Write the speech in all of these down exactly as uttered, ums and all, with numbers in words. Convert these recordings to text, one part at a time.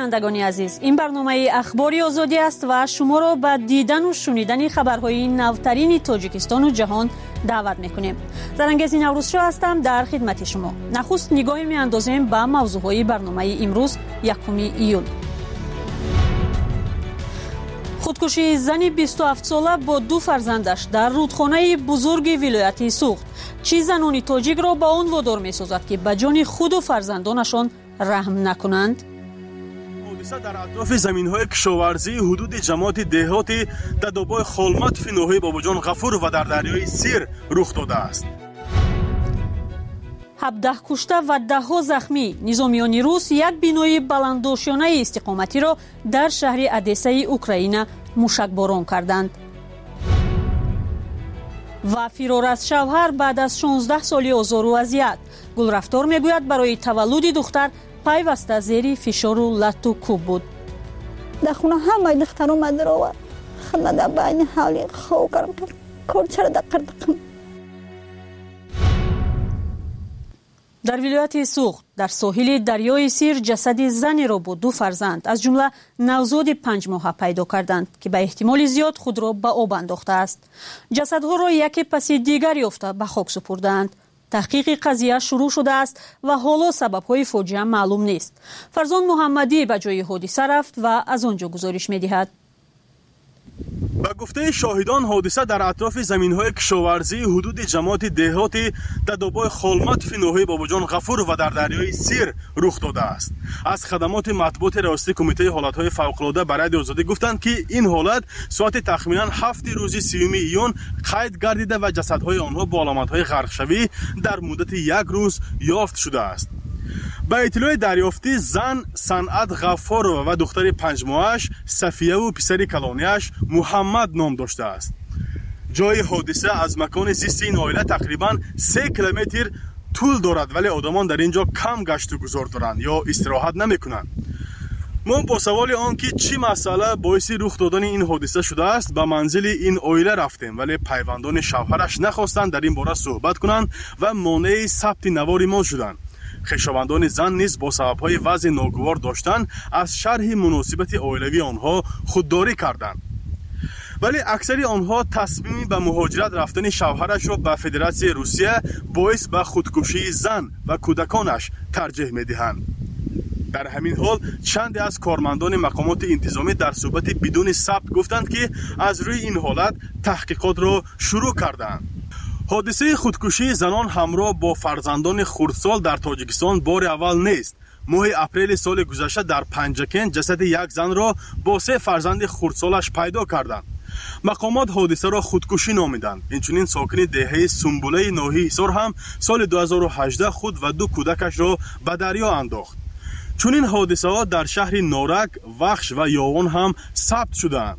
بینندگان عزیز، این برنامه اخباری آزادی است و شما را به دیدن و شنیدن خبرهای نوترین تاجیکستان و جهان دعوت میکنیم. زرنگزی نوروزشاه هستم در خدمت شما. نخست نگاهی میاندازیم به موضوعهای برنامه امروز یکم ایول. خودکشی زنی بیست و هفت ساله با دو فرزندش در رودخانه بزرگ ولایت سوخت. چی زنان تاجیک را به آن وادار می‌سازد که به جان خود و فرزندانشان رحم نکنند؟ حادثه در اطراف زمین‌های کشاورزی حدود جماعت دهاتی دادوبای خولمت فی ناحیه باباجان غفور و در دریای سیر رخ داده است. هفده کشته و ده ها زخمی. نظامیان روس یک بینای بلندداشتانه استقامتی را در شهر ادسه اوکراین موشکباران کردند. و فرار از شوهر بعد از شانزده سالی آزار و اذیت. گلرفتار میگوید برای تولد دختر پیوسته زیر فشار و لط و کوب بود. در خونه همه دختر اومد رو و خانه در بین حالی خواه کردم کار چرا دقیق دقیق. در ولایت سوخت در ساحل دریای سیر جسد زنی را با دو فرزند از جمله نوزاد پنج ماهه پیدا کردند که به احتمال زیاد خود را به آب انداخته است. جسدها را یکی پس دیگر یافته به خاک سپردند. تحقیق قضیه شروع شده است و حالا سبب‌های فاجعه معلوم نیست. فرزان محمدی به جای حادثه رفت و از آنجا گزارش می‌دهد. به گفته شاهدان حادثه در اطراف زمین‌های کشاورزی حدود جماعت دهاتی دادوبای خولمت فی ناحیه باباجان غفور و در دریای سیر رخ داده است. از خدمات مطبوعات ریاستی کمیته حالت‌های فوق‌العاده برای آزادی گفتند که این حالت ساعت تخمیناً هفت روز سیوم ایون قید گردیده و جسدهای آنها با علامت‌های غرقشوی در مدت یک روز یافت شده است. با اطلاع دریافتی زن صنعت غفار و دختر پنج ماهش صفیه و پسر کلانیش محمد نام داشته است. جای حادثه از مکان زیست این عائله تقریباً سه کیلومتر طول دارد ولی آدمان در اینجا کم گشت و گذار دارند یا استراحت نمی کنند. ما با سوال آن که چی مسئله باعث رخ دادن این حادثه شده است به منزل این عائله رفتیم ولی پیوندان شوهرش نخواستند در این باره صحبت کنند و مانع ثبت نوار ما شدند. خویشاوندان زن نیز با سبب‌های وضع ناگوار داشتن از شرح مناسبت عائلوی آنها خودداری کردند. ولی اکثر آنها تصمیم به مهاجرت رفتن شوهرش را به فدراسیون روسیه باعث به خودکشی زن و کودکانش ترجیح می‌دهند. در همین حال چند از کارمندان مقامات انتظامی در صحبت بدون ثبت گفتند که از روی این حالت تحقیقات را شروع کردند. حادثه خودکشی زنان همراه با فرزندان خردسال در تاجیکستان بار اول نیست. ماه اپریل سال گذشته در پنجکن جسد یک زن را با سه فرزند خردسالش پیدا کردند. مقامات حادثه را خودکشی نامیدند. اینچنین ساکن دهه سنبوله ناحیه حصار هم سال دو هزار و هجده خود و دو کودکش را به دریا انداخت. چنین حادثه ها در شهر نارک، وخش و یاوان هم ثبت شدند.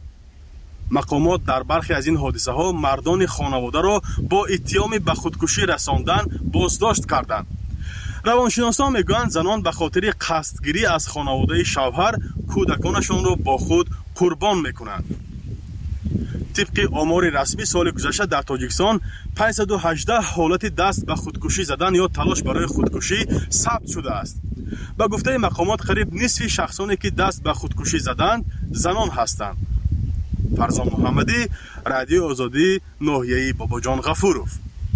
مقامات در برخی از این حادثه ها مردان خانواده را با اتهام به خودکشی رساندن بازداشت کردند. روانشناسان میگویند زنان به خاطر قصدگیری از خانواده شوهر کودکانشان را با خود قربان میکنند. طبق آمار رسمی سال گذشته در تاجیکستان پانصد و هجده حالت دست به خودکشی زدن یا تلاش برای خودکشی ثبت شده است. به گفته مقامات قریب نصف شخصانی که دست به خودکشی زدند زنان هستند. فرزان محمدی، رادیو آزادی، ناحیه باباجان غفورов.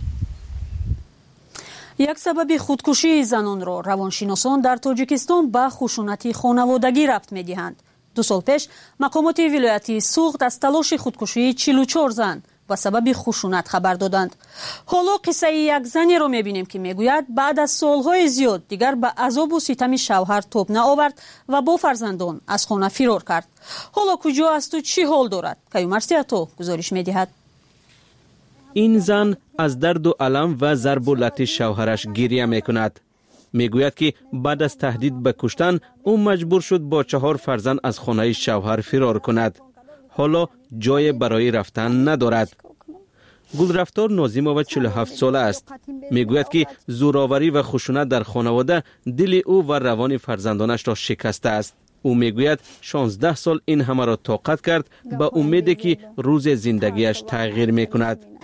یک سبب خودکشی زنان را روانشناسان در تاجیکستان به خشونت خانوادگی ربط می‌دهند. دو سال پیش مقامات ولایت سوخت از تلاش خودکشی چهل و چهار زن و سبب خشونت خبر دادند. حالا قصه یک زنی را می‌بینیم که میگوید بعد از سالهای زیاد دیگر به عذاب و ستم شوهر توب نآورد و با فرزندان از خانه فرار کرد. حالا کجا است و چی حال دارد؟ کیومرسی تو گزارش می‌دهد. این زن از درد و الم و ضرب و لط شوهرش گریه می‌کند. میگوید که بعد از تهدید به کشتن او مجبور شد با چهار فرزند از خانه شوهر فرار کند. حالا جای برای رفتن ندارد. گلرفتار نازیمووا چهل و هفت ساله است. میگوید که زورآوری و خشونت در خانواده دل او و روان فرزندانش را شکسته است. او میگوید شانزده سال این همه را طاقت کرد با امیدی که روز زندگیش تغییر میکند.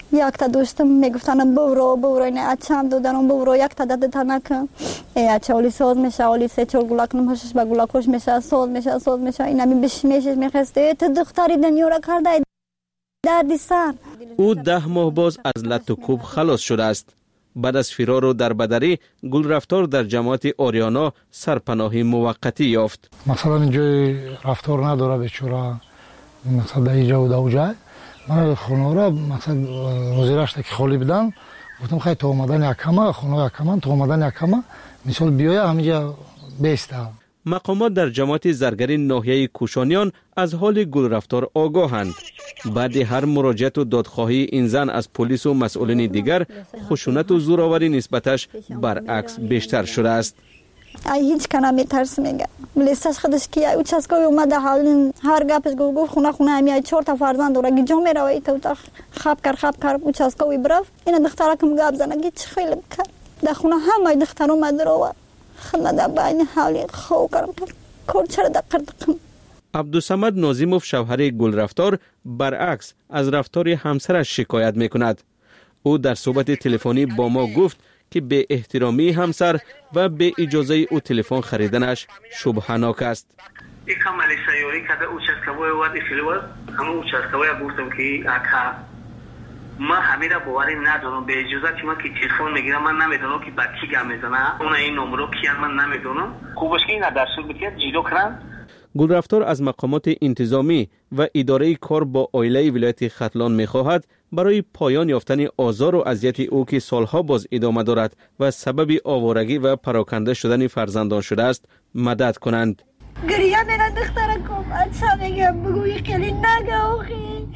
یک تا دوستم میگفتن برو برو این اچم دادن برو یک تا داده نکن اچه اولی ساز میشه اولی سه چهار گلاک نماشش با گلاکوش میشه ساز میشه ساز میشه این همی بش میشه میخسته تو دختری دنیا را کرده دردی سر. او ده ماه باز از لط و کوب خلاص شده است. بعد از فرار و دربدری گلرفتار در جماعت آریانا سرپناهی موقتی یافت. مثلا اینجای رفتار نداره بیچاره، مثلا در اینجا و در اونجا من خونه را مثلا وزیرش که خالی بدن گفتم خیلی تو اومدن یکمه خونه یکمه تو اومدن یکمه مثال بیایه همینجا بیسته. مقامات در جماعت زرگری ناحیه کوشانیان از حال گلرفتار آگاهند. بعد هر مراجعت و دادخواهی این زن از پلیس و مسئولین دیگر خشونت و زورآوری نسبتش برعکس بیشتر شده است. ای هیچ کنه میترس میگه لیستش خودش که او چسکوی اومده حال هر گپش گفت خونه خونه همیای چهار تا فرزند داره گیجا میروی تو تا خاب کر خاب کر او چسکوی برف این دختره که گپ زنه گیج خیلی بکر در خونه همه دختر اومده رو خنده باین حالی خو کردم کور چرا دقیق دقیق. عبدالصمد ناظیموف شوهر گلرفتار برعکس از رفتار همسرش شکایت میکند. او در صحبت تلفنی با ما گفت که به احترامی همسر و به اجازه او تلفن خریدنش شبهناک است. یک عمل سیاری کرده او چسکوی واد فیلوار همه او چسکوی گفتم که اکا ما همین را باوری ندارم به اجازه که من که تلفن میگیرم من نمیدونم که با کی گپ میزنه اون این نمره کیان من نمیدونم خوبش که این دستور بگیرد جلو کنن. گلرفتار از مقامات انتظامی و اداره کار با عائله ولایت ختلان می‌خواهد برای پایان یافتن آزار و اذیت او که سالها باز ادامه دارد و سبب آوارگی و پراکنده شدن فرزندان شده است مدد کنند. گریه میرن دختره کم اچه میگم بگوی خیلی نگه آخی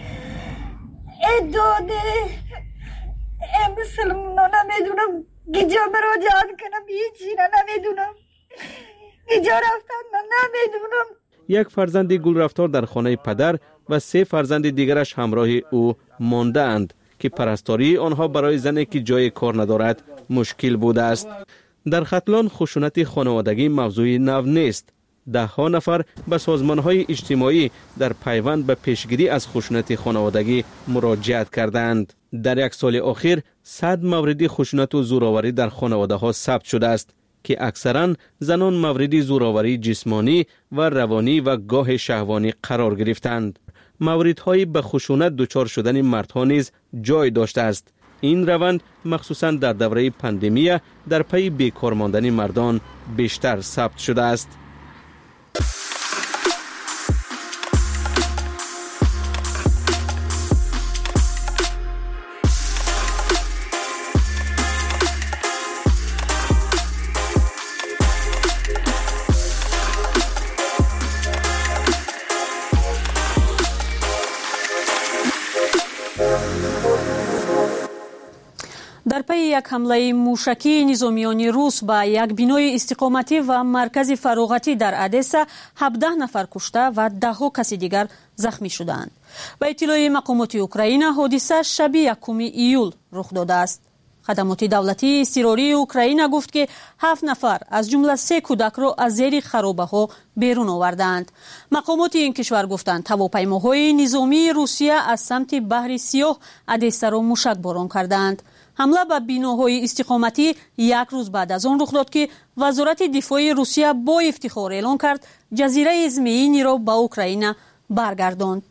ای داده ای مسلمانا نمیدونم گیجا مراجعات کنم هیچی نمیدونم گیجا رفتن من نمیدونم. یک فرزند گلرفتار در خانه پدر و سه فرزند دیگرش همراه او مانده اند که پرستاری آنها برای زنی که جای کار ندارد مشکل بوده است. در ختلان خشونت خانوادگی موضوع نو نیست. ده ها نفر به سازمان‌های اجتماعی در پیوند به پیشگیری از خشونت خانوادگی مراجعت کردند. در یک سال اخیر صد مورد خشونت و زورآوری در خانواده‌ها ثبت شده است که اکثرا زنان مورد زورآوری جسمانی و روانی و گاه شهوانی قرار گرفتند. موردهای به خشونت دچار شدن مردها نیز جای داشته است. این روند مخصوصا در دوره پاندمی در پی بیکار ماندن مردان بیشتر ثبت شده است. در پی یک حمله موشکی نظامیان روس به یک بینای استقامتی و مرکز فراغتی در ادسا هفده نفر کشته و ده ها کسی دیگر زخمی شدند. به اطلاع مقامات اوکراین حادثه شب یکم ایول رخ داده است. خدمات دولتی اضطراری اوکراین گفت که هفت نفر از جمله سه کودک را از زیر خرابه ها بیرون آوردند. مقامات این کشور گفتند هواپیماهای نظامی روسیه از سمت بحر سیاه ادسا را موشک باران کردند. حمله به بیناهای استقامتی یک روز بعد از آن رخ داد که وزارت دفاع روسیه با افتخار اعلام کرد جزیره زمینی را به اوکراین برگرداند.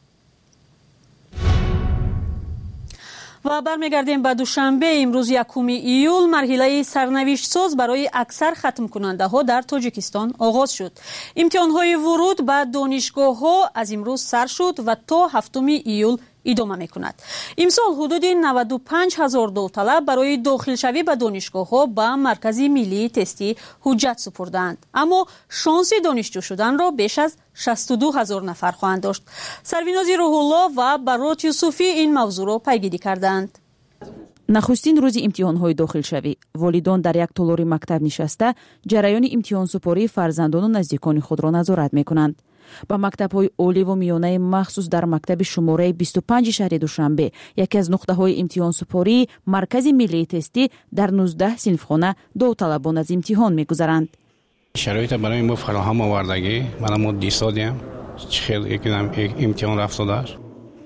و برمیگردیم به دوشنبه امروز یکم ایول مرحله سرنوشت ساز برای اکثر ختم کننده ها در تاجیکستان آغاز شد. امتحان های ورود به دانشگاه ها از امروز سر شد و تا هفتم ایول ادامه می کند. امسال حدود نود و پنج هزار داوطلب برای داخل شوی به دانشگاه ها به مرکز ملی تستی حجت سپردند، اما شانس دانشجو شدن را بیش از شصت و دو هزار نفر خواهند داشت. سرویناز روح الله و برات یوسفی این موضوع را پیگیری کردند. نخستین روز امتحان‌های داخلشوی، والدان در یک تالار مکتب نشسته جریان امتحان سپاری فرزندان و نزدیکان خود را نظارت می‌کنند. با مکتب‌های عالی و میانه مخصوص در مکتب شماره بیست و پنج شهر دوشنبه، یکی از نقطه‌های امتحان سپاری مرکز ملی تستی در نوزده صنفخانه داوطلبان از امتحان می‌گذرند. شرایط برای ما فراهم آوردگی، من ما دیسادیم خیلی یک امتحان رفت داشت.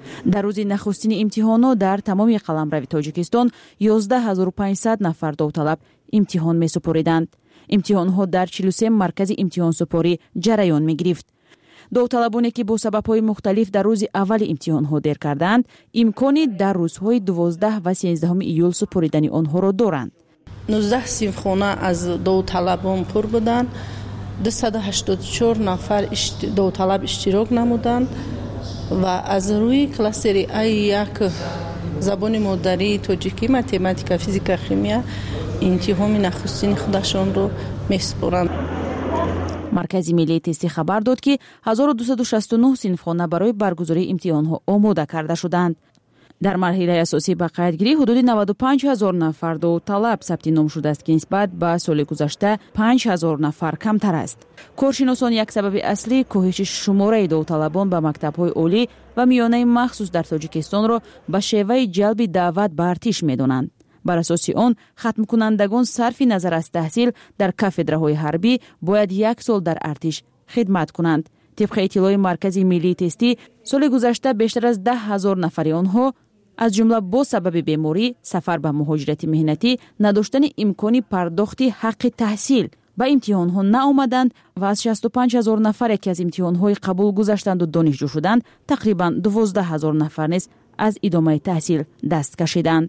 дар рӯзи нахустини имтиҳонот дар тамоми қаламрави тоҷикистон ёздаҳ ҳазору панҷсад нафар довталаб имтиҳон месупориданд. имтиҳонҳо дар чилу се маркази имтиҳонсупорӣ ҷараён мегирифт. довталабоне ки бо сабабҳои мухталиф дар рӯзи аввали имтиҳонҳо дер карданд, имкони дар рӯзҳои дувоздаҳ ва сенздаҳуми июл супоридани онҳоро доранд. нуздаҳ синфхона аз довталабон пур буданд. дусад ҳаштоду чор нафар довталаб иштирок намуданд ва аз рӯи кластери ай як забони модарии тоҷикӣ, математика, физика, химия имтиҳони нахустини худашонро месупоранд. маркази миллии тестӣ хабар дод ки ҳазору дусаду шасту нӯҳ синфхона барои баргузории имтиҳонҳо омода карда шуданд. дар марҳилаи асосӣ ба қайдгирӣ ҳудуди наваду панҷ ҳазор нафар довталаб сабти ном шудааст ки нисбат ба соли гузашта панҷ ҳазор нафар камтар аст. коршиносон як сабаби аслии коҳиши шумораи довталабон ба мактабҳои олӣ ва миёнаи махсус дар тоҷикистонро ба шеваи ҷалби даъват ба артиш медонанд. бар асоси он хатмкунандагон сарфи назар аз таҳсил дар кафедраҳои ҳарбӣ бояд як сол дар артиш хидмат кунанд. тибқи иттилои маркази миллии тестӣ соли гузашта бештар аз даҳ ҳазор нафари онҳо аз ҷумла бо сабаби беморӣ, сафар ба муҳоҷирати меҳнатӣ, надоштани имкони пардохти ҳаққи таҳсил ба имтиҳонҳо наомаданд ва аз шасту панҷ ҳазор нафаре ки аз имтиҳонҳои қабул гузаштанду донишҷӯ шуданд, тақрибан дувоздаҳ ҳазор нафар низ аз идомаи таҳсил даст кашиданд.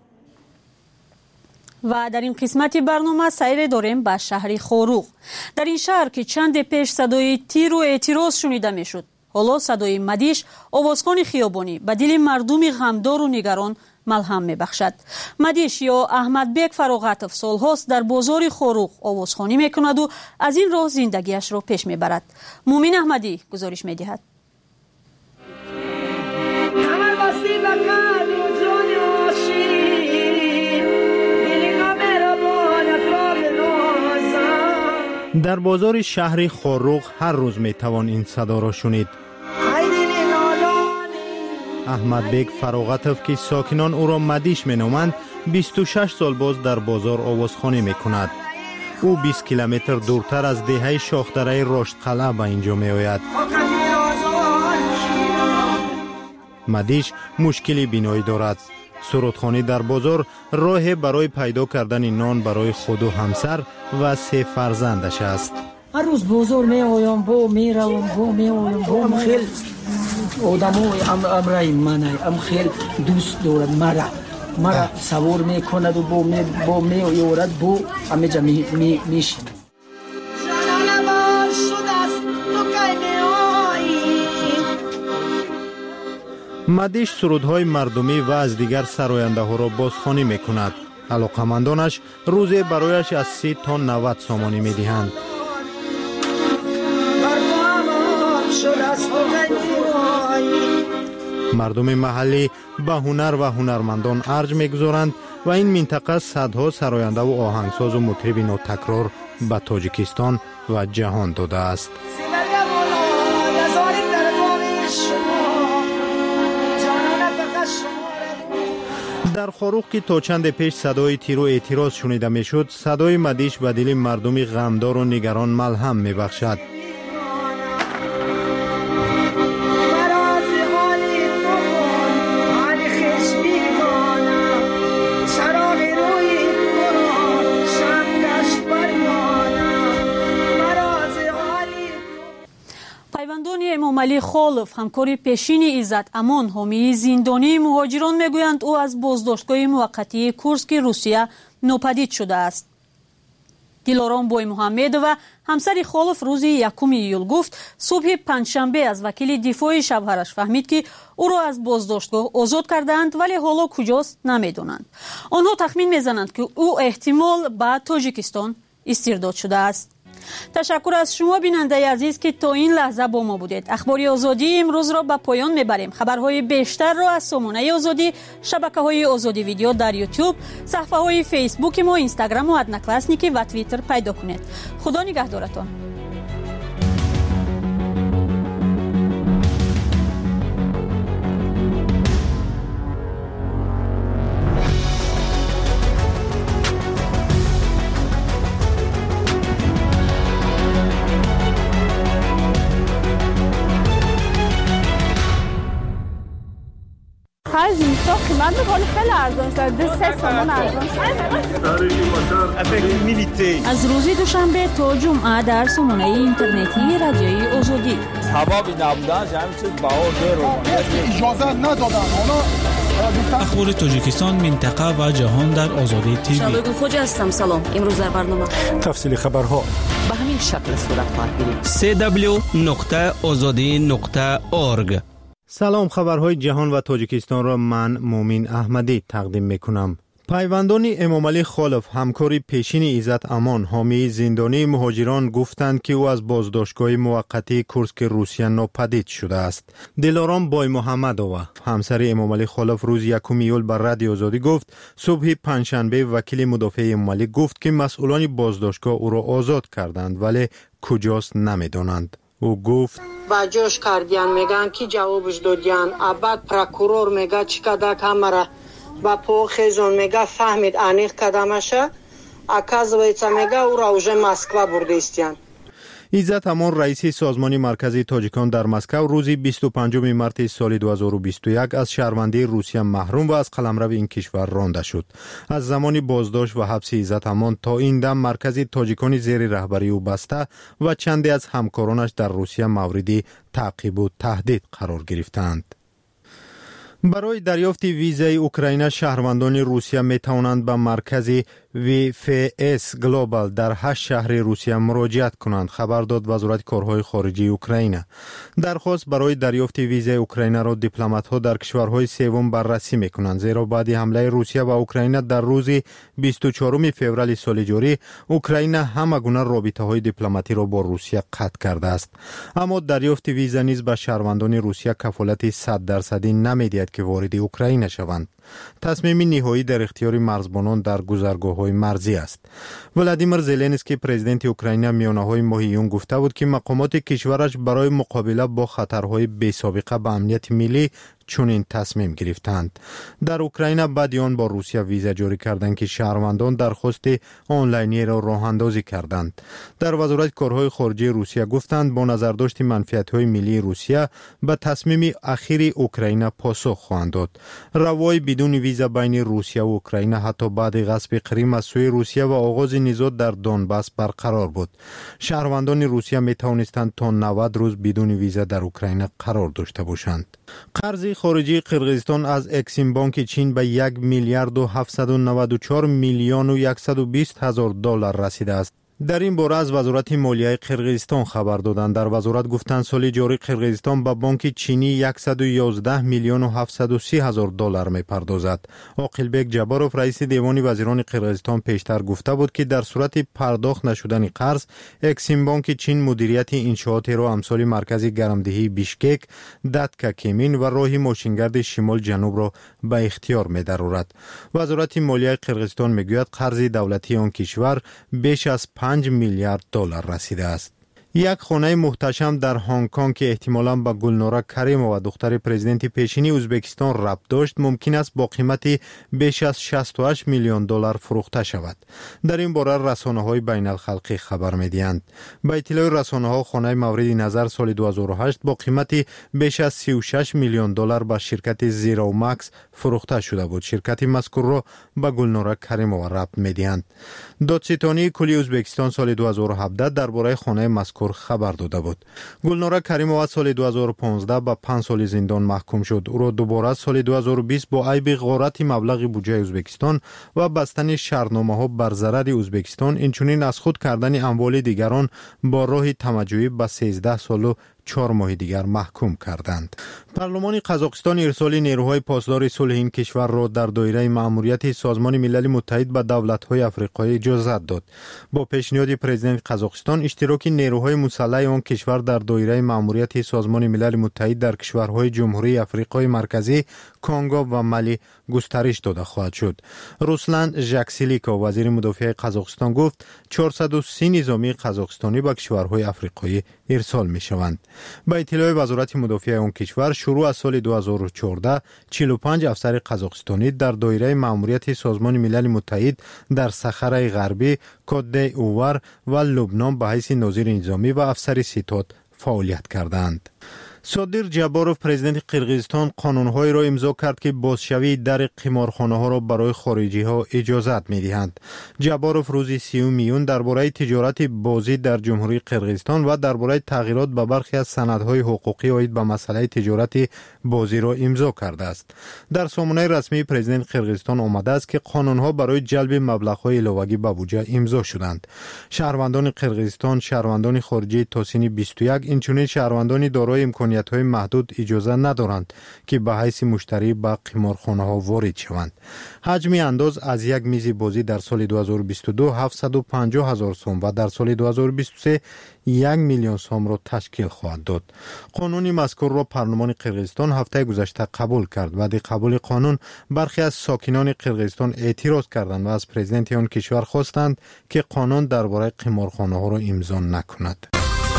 ва дар ин қисмати барнома сайре дорем ба шаҳри Хоруғ. дар ин шаҳр ки чанде пеш садои тиру эътироз шунида мешуд, ҳоло садои Мадиш, овозхони хиёбонӣ ба дили мардуми ғамдору нигарон малҳам мебахшад. Мадиш ё Аҳмадбек Фароғатов солҳост дар бозори Хоруғ овозхонӣ мекунаду аз ин роҳ зиндагиашро пеш мебарад. Мумин Аҳмадӣ гузориш медиҳад. در بازار شهر خروغ هر روز میتوان این صدا را شنید. احمدبک فراغتوف که ساکنان او را مدیش مینامند بیست و شش سال باز در بازار آوازخوانی میکند. او بیست کیلومتر دورتر از دهه شاخدره رشد قلعه به اینجا میآید. مدیش مشکلی بینایی دارد. سرودخوانی در بازار راه برای پیدا کردن نان برای خود و همسر و سه فرزندش است. هر روز بازار می آیم، با می روم، با می آیم، با خیلی آدمای امرای منه، ام خیلی دوست دارد مرا. مرا سوار می کند و با می با می آورد، با همه جا می می میشیم. مدیش سرودهای مردمی و از دیگر سراینده ها را بازخوانی می کند. علاقمندانش روزی برایش از سی تا نود سامانی می دهند. مردم محلی به هنر و هنرمندان ارج می گذارند و این منطقه صدها سراینده و آهنگساز و مطرب نوتکرار به تاجیکستان و جهان داده است. در خروغ که تا چند پیش صدای تیر و اعتراض شنیده می شد، صدای مدیش به دل مردم غمدار و نگران ملهم می بخشد. пайвандони эмомалӣ Холов, ҳамкори пешини Иззат Амон, ҳомии зиндонии муҳоҷирон мегӯянд ӯ аз боздоштгоҳи муваққатии Курски Русия нопадид шудааст. Дилором Боймуҳаммедова, ҳамсари Холов, рӯзи якуми июл гуфт, субҳи панҷшанбе аз вакили дифои шавҳараш фаҳмид, ки ӯро аз боздоштгоҳ озод кардаанд, вале ҳоло куҷост намедонанд. онҳо тахмин мезананд, ки ӯ эҳтимол ба Тоҷикистон истирдод шудааст. ташаккур аз шумо бинандаи азиз ки то ин лаҳза бо мо будед. ахбори озодии имрӯзро ба поён мебарем. хабарҳои бештарро аз сомонаи озодӣ, шабакаҳои озоди видео дар ютуб, саҳифаҳои фейсбуки мо, инстаграму одноклассники ва твиттер пайдо кунед. худо нигаҳдоратон. آخر زمستان قیمت میکنه خیلی ارزان شد. دو سه سومن ارزان شد. از روز دوشنبه تا جمعه در سامانه اینترنتی رادیوی آزادی. حبابی نبودن همین چیز بهار دیر اجازه ندادن. اخبار تاجیکستان، منطقه و جهان در آزادی تیوی. شبگون خوجا هستم. سلام. امروز در برنامه تفصیل خبرها به همین شکل صورت خواهد گرفت. سی دبلیو نقطه آزادی نقطه اورگ. سلام، خبرهای جهان و تاجیکستان را من مومین احمدی تقدیم میکنم. پیوندان امام علی خالف، همکار پیشین عزت امان، حامی زندانی مهاجران گفتند که او از بازداشتگاه موقتی کورسک روسیه ناپدید شده است. دلارام بای محمدова، همسر امام علی خالف، روز یکم ایول بر رادیو آزادی گفت صبح پنجشنبه وکیل مدافع امام علی گفت که مسئولان بازداشتگاه او را آزاد کردند ولی کجاست نمیدانند. او گفت با جوش کردیان میگن که جوابش دادیان. ابد پروکورور میگه چقدر کامرا با پوخیزون میگه فهمید انیخ کدامشه. اکازویتsa میگه او را уже مسکو برده استیان. عزت امان رئیس سازمان مرکزی تاجیکان در مسکو روز بیست و پنجم مارس سال دو هزار و بیست و یک از شهروندی روسیه محروم و از قلمرو این کشور رانده شد. از زمان بازداشت و حبس عزت امان تا این دم مرکزی تاجیکان زیر رهبری او بسته و چندی از همکارانش در روسیه مورد تعقیب و تهدید قرار گرفتند. برای دریافت ویزای اوکراین شهروندان روسیه می توانند به مرکز وی اف اس گلوبال در هشت شهر روسیه مراجعت کنند، خبر داد وزارت کارهای خارجه اوکراین. درخواست برای دریافت ویزای اوکراین را دیپلمات ها در کشورهای سوم بررسی می کنند، زیرا بعد حمله روسیه و اوکراین در روز بیست و چهارم فوریه سال جاری اوکراین همه گونه رابطه های دیپلماتی را با روسیه قطع کرده است. اما دریافت ویزا نیز به شهروندان روسیه کفالت صد درصدی نمی‌دهد که وارد اوکراین شوند. تصمیم نهایی در اختیار مرزبانان در گذرگاه‌های مرزی است. ولادیمیر زلنسکی پرزیدنت اوکراین میانه‌های ماه ایون گفته بود که مقامات کشورش برای مقابله با خطرهای بی‌سابقه به امنیت ملی چنین تصمیم گرفتند. در اوکراین بعد آن با روسیه ویزا جاری کردند که شهروندان درخواست آنلاینی را راه اندازی کردند. در وزارت کارهای خارجه روسیه گفتند با نظرداشت منفعت‌های ملی روسیه به تصمیم اخیر اوکراین پاسخ خواهند داد. روای بدون ویزا بین روسیه و اوکراین حتی بعد غصب کریم از سوی روسیه و آغاز نزاع در دونباس برقرار بود. شهروندان روسیه می توانستند تا نود روز بدون ویزا در اوکراین قرار داشته باشند. قرض خارجی قرقیزستان از اکسیم بانک چین به یک میلیارد و هفتصد و نود و چهار میلیون و صد و بیست هزار دلار رسیده است. در این باره از وزارت مالیه قرقیزستان خبر دادند. در وزارت گفتند سال جاری قرقیزستان به بانک چینی صد و یازده میلیون و هفتصد و سی هزار دلار می‌پردازد. عاقلبک جباروف رئیس دیوان وزیران قرقیزستان پیشتر گفته بود که در صورت پرداخت نشدن قرض اکسیم بانک چین مدیریت انشاءات را امثال مرکز گرمدهی بیشکک، داتکا کمین و راه ماشینگرد شمال جنوب را به اختیار می‌درآورد. وزارت مالیه قرقیزستان میگوید قرض دولتی آن کشور بیش از پنج میلیارد دلار رسیده است. یک خانه محتشم در هنگ کنگ که احتمالاً به گلنورا کریمووا دختر پرزیدنت پیشینی ازبکستان ربط داشت ممکن است با قیمت بیش از شصت و هشت میلیون دلار فروخته شود. در این باره رسانه‌های بین الخلقی خبر می‌دهند. با اطلاع رسانه‌ها خانه مورد نظر سال دو هزار و هشت با قیمت بیش از سی و شش میلیون دلار به شرکت زیرو ماکس فروخته شده بود. شرکت مذکور را به گلنورا کریمووا ربط می‌دهند. دادستانی کلی ازبکستان سال دو هزار و هفده درباره خانه مذکور خبر داده بود. گلنورا کریمووا سال دو هزار و پانزده با پنج سال زندان محکوم شد. او را دوباره سال دو هزار و بیست با عیب غارت مبلغ بودجه ازبکستان و بستن شرطنامه‌ها بر ضرر ازبکستان، اینچنین از خود کردن اموال دیگران با راه تمجیدی به سیزده سال و چهار ماه دیگر محکوم کردند. پارلمان قزاقستان ارسال نیروهای پاسدار صلح این کشور را در دایره مأموریت سازمان ملل متحد به دولت‌های آفریقایی اجازت داد. با پیشنهاد پرزیدنت قزاقستان اشتراک نیروهای مسلح آن کشور در دایره مأموریت سازمان ملل متحد در کشورهای جمهوری آفریقای مرکزی، کنگو و مالی گسترش داده خواهد شد. روسلان ژاکسیلیکا وزیر مدافع قزاقستان گفت چهارصد و سی نظامی قزاقستانی به کشورهای آفریقایی ارسال می‌شوند. با اطلاع وزارت مدافع آن کشور شروع از سال دو هزار و چهارده چهل و پنج افسر قزاقستانی در دایره مأموریت سازمان ملل متحد در صحرای غربی، کد اوور و لبنان به حیث ناظر نظامی و افسر ستاد فعالیت کردند. صادر جباروف پرزیدنت قرقیزستان قانون‌هایی را امضا کرد که بازشوی در قمارخانه‌ها را برای خارجی‌ها اجازت می‌دهند. جباروف روز سیوم میون درباره تجارت بازی در جمهوری قرقیزستان و درباره تغییرات به برخی از سندهای حقوقی عاید به مسئله تجارت بازی را امضا کرده است. در سامانه رسمی پرزیدنت قرقیزستان آمده است که قانون‌ها برای جلب مبلغ‌های علاوه‌ای به بودجه امضا شدند. شهروندان قرقیزستان، شهروندان خارجی تا سن بیست و یک، اینچنین شهروندان دارای امکانات های محدود اجازه ندارند که به حیث مشتری به قمارخانه ها وارد شوند. حجم انداز از یک میز بازی در سال دو هزار و بیست و دو هفتصد و پنجاه هزار سوم و در سال دو هزار و بیست و سه یک میلیون سوم را تشکیل خواهد داد. قانون مذکور را پارلمان قرقیزستان هفته گذشته قبول کرد. بعد قبول قانون برخی از ساکنان قرقیزستان اعتراض کردند و از پرزیدنت آن کشور خواستند که قانون درباره قمارخانه ها را امضا نکند.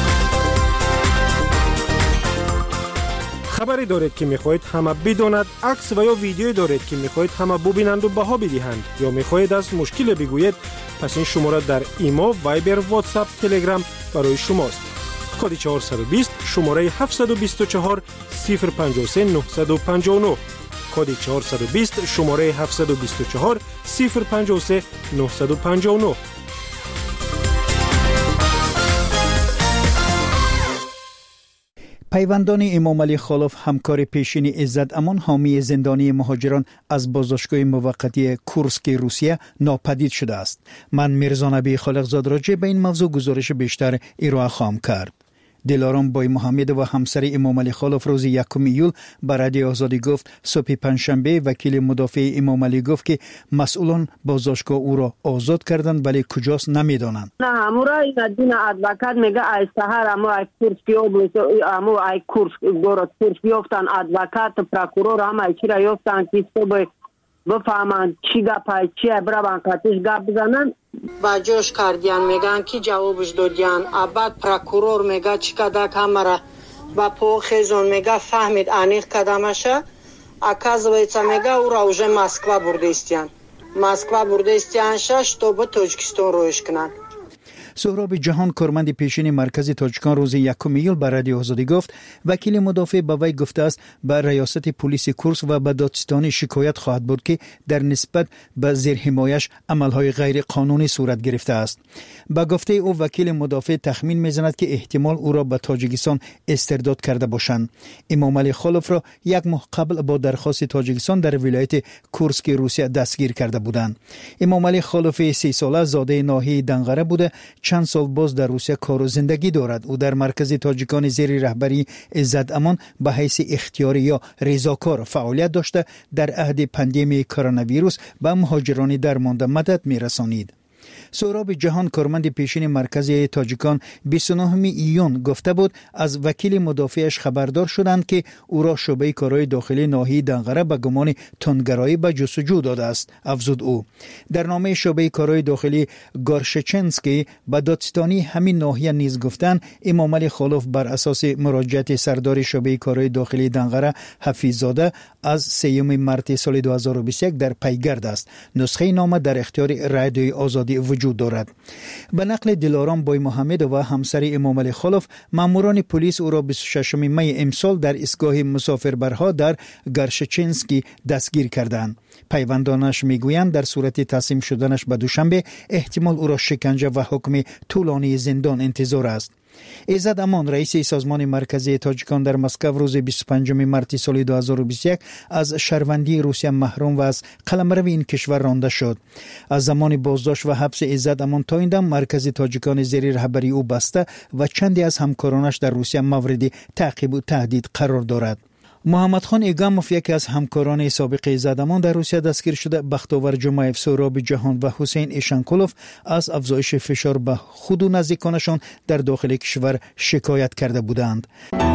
خبری دارید که میخواهید همه بداند، عکس و یا ویدیویی دارید که میخواهید همه ببینند و بها بدهند، یا میخواهید از مشکل بگویید، پس این شماره در ایما، وایبر، واتساپ، تلگرام برای شماست. کد چهارصد و بیست شماره هفتصد و بیست و چهار صفر پنجاه و سه نهصد و پنجاه و نه. کد چهارصد و بیست شماره هفتصد و بیست و چهار صفر پنجاه و سه نهصد و پنجاه و نه. پیوندان امام علی خالف همکار پیشین عزت امان حامی زندانی مهاجران از بازداشتگاه موقتی کورسک روسیه ناپدید شده است. من میرزا نبی خالقزاد راجع به این موضوع گزارش بیشتر ارائه خواهم کرد. دلارام بای محمد و همسر امام علی خالف روز یکم ایول به رادیو آزادی گفت صبح پنجشنبه وکیل مدافع امام علی گفت که مسئولان بازداشتگاه او را آزاد کردند ولی کجاست نمیدانند. نه همورا این دین ادوکات میگه از سحر امو از کورس بیو امو از کورس گورت کورس بیافتن ادوکات پروکورور هم از چی را یافتن که صبح بفهمند چی گپ چی برا بانکاتش گپ بزنن. با جوش کردیان میگن که جوابش دادیان. بعد پروکورور میگه چیکار کامرا با پوخیزون میگه فهمید انیق کدامشه. оказывается میگه او را уже مسکو برده استیان. مسکو برده استیان شش تا به تاجیکستان روش کنن. سهراب جهان کارمند پیشین مرکز تاجیکان روز یکم ایول به رادیو آزادی گفت وکیل مدافع به وی گفته است به ریاست پلیس کورس و به دادستانی شکایت خواهد بود که در نسبت به زیر حمایش عملهای غیر قانونی صورت گرفته است. با گفته او وکیل مدافع تخمین میزند که احتمال او را به تاجیکستان استرداد کرده باشند. امام علی خالف را یک ماه قبل با درخواست تاجیکستان در ولایت کورسک روسیه دستگیر کرده بودند. امام علی خالف سی ساله زاده ناحیه دنغره بوده، چند سال باز در روسیه کار و زندگی دارد. او در مرکز تاجیکان زیر رهبری عزت امان به حیث اختیاری یا رضاکار فعالیت داشته در عهد پاندمی کرونا ویروس به مهاجران درمانده مدد می‌رسانید. سهراب جهان کارمند پیشین مرکز تاجیکان بیست و نهم ایون گفته بود از وکیل مدافعش خبردار شدند که او را شعبه کارهای داخلی ناحیه دنغره به گمان تندگرایی به جستجو داده است. افزود او در نامه شعبه کارهای داخلی گارشچنسکی به دادستانی همین ناحیه نیز گفتند امام علی خالف بر اساس مراجعت سردار شعبه کارهای داخلی دنغره حفیظ زاده از سیوم مارس سال دو هزار و بیست و یک در پیگرد است. نسخه نامه در اختیار رادیوی آزادی وجود دارد. به نقل دلارام بای محمد و همسر امام علی خالف، ماموران پلیس او را بیست و ششم می امسال در ایستگاه مسافربرها در گارشچنسکی دستگیر کردند. پیوندانش میگویند در صورت تسلیم شدنش به دوشنبه احتمال او را شکنجه و حکم طولانی زندان انتظار است. عزت امان رئیس سازمان مرکزی تاجیکان در مسکو روز بیست و پنجم مارس سال دو هزار و بیست و یک از شهروندی روسیه محروم و از قلمرو این کشور رانده شد. از زمان بازداشت و حبس عزت امان تا این دم مرکز تاجیکان زیر رهبری او بسته و چندی از همکارانش در روسیه مورد تعقیب و تهدید قرار دارد. محمد خان ایگاموف یکی از همکاران سابق عزت امان در روسیه دستگیر شده. بختاور جمایف، سهراب جهان و حسین ایشانکولوف از افزایش فشار به خود و نزدیکانشان در داخل کشور شکایت کرده بودند.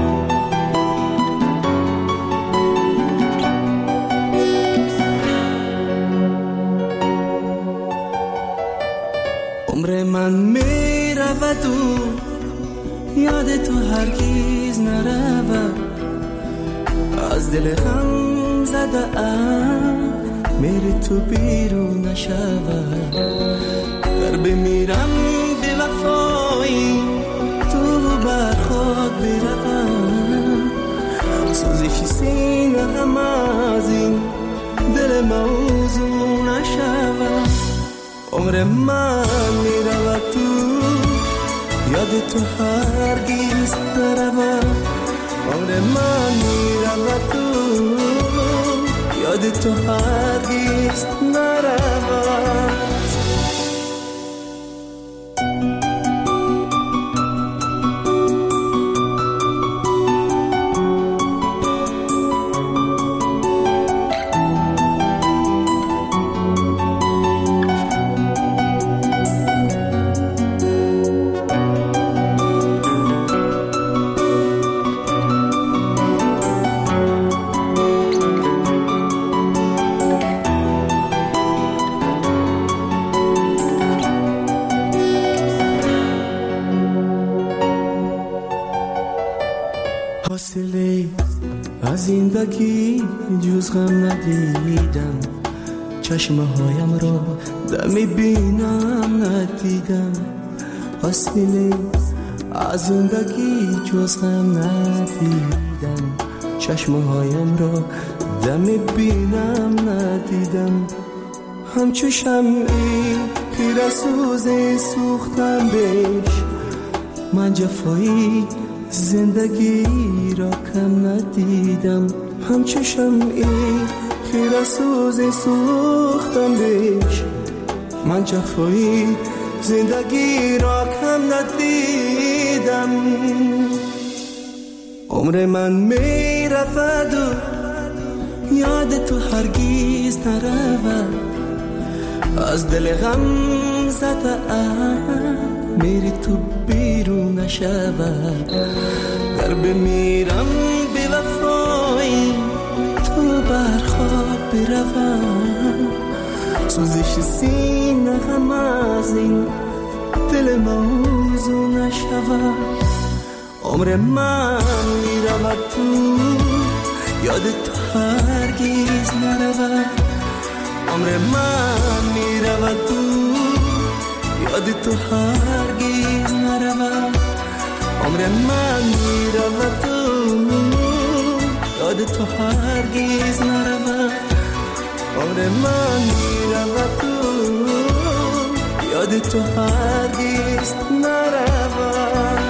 عمر من می رود و یاد تو هرگز نرود، از دل غم زده ام میری تو بیرون نشود، در بمیرم به وفایی تو بر خود بروم، سوزش سینه غم از این دل موضوع نشود عمر من میرود تو یاد تو هرگز نرود عمر من میرود تو یاد تو هرگز نرود حاصله از زندگی جز غم ندیدم چشمه هایم را دمی بینم ندیدم حاصله از زندگی جز غم ندیدم چشمه هایم را دمی بینم ندیدم همچو شمعی خیره سوزه سوختم بهش من جفایی زندگی را کم ندیدم همچو شمعی خیره سوزی سوختم بهش من جفایی زندگی را کم ندیدم عمر من می رفت و یاد تو هرگز نرود از دل غم زده ام میری تو بیرون نشود در بمیرم بی وفایی تو برخواب بروم سوزش سینه غم از این دل موضوع نشود عمر من میرود تو یاد تو هرگز نرود عمر من میرود تو یاد تو هرگز نرود عمر من میرود تو یاد تو هرگز نرود عمر من میرود تو یاد تو هرگز نرود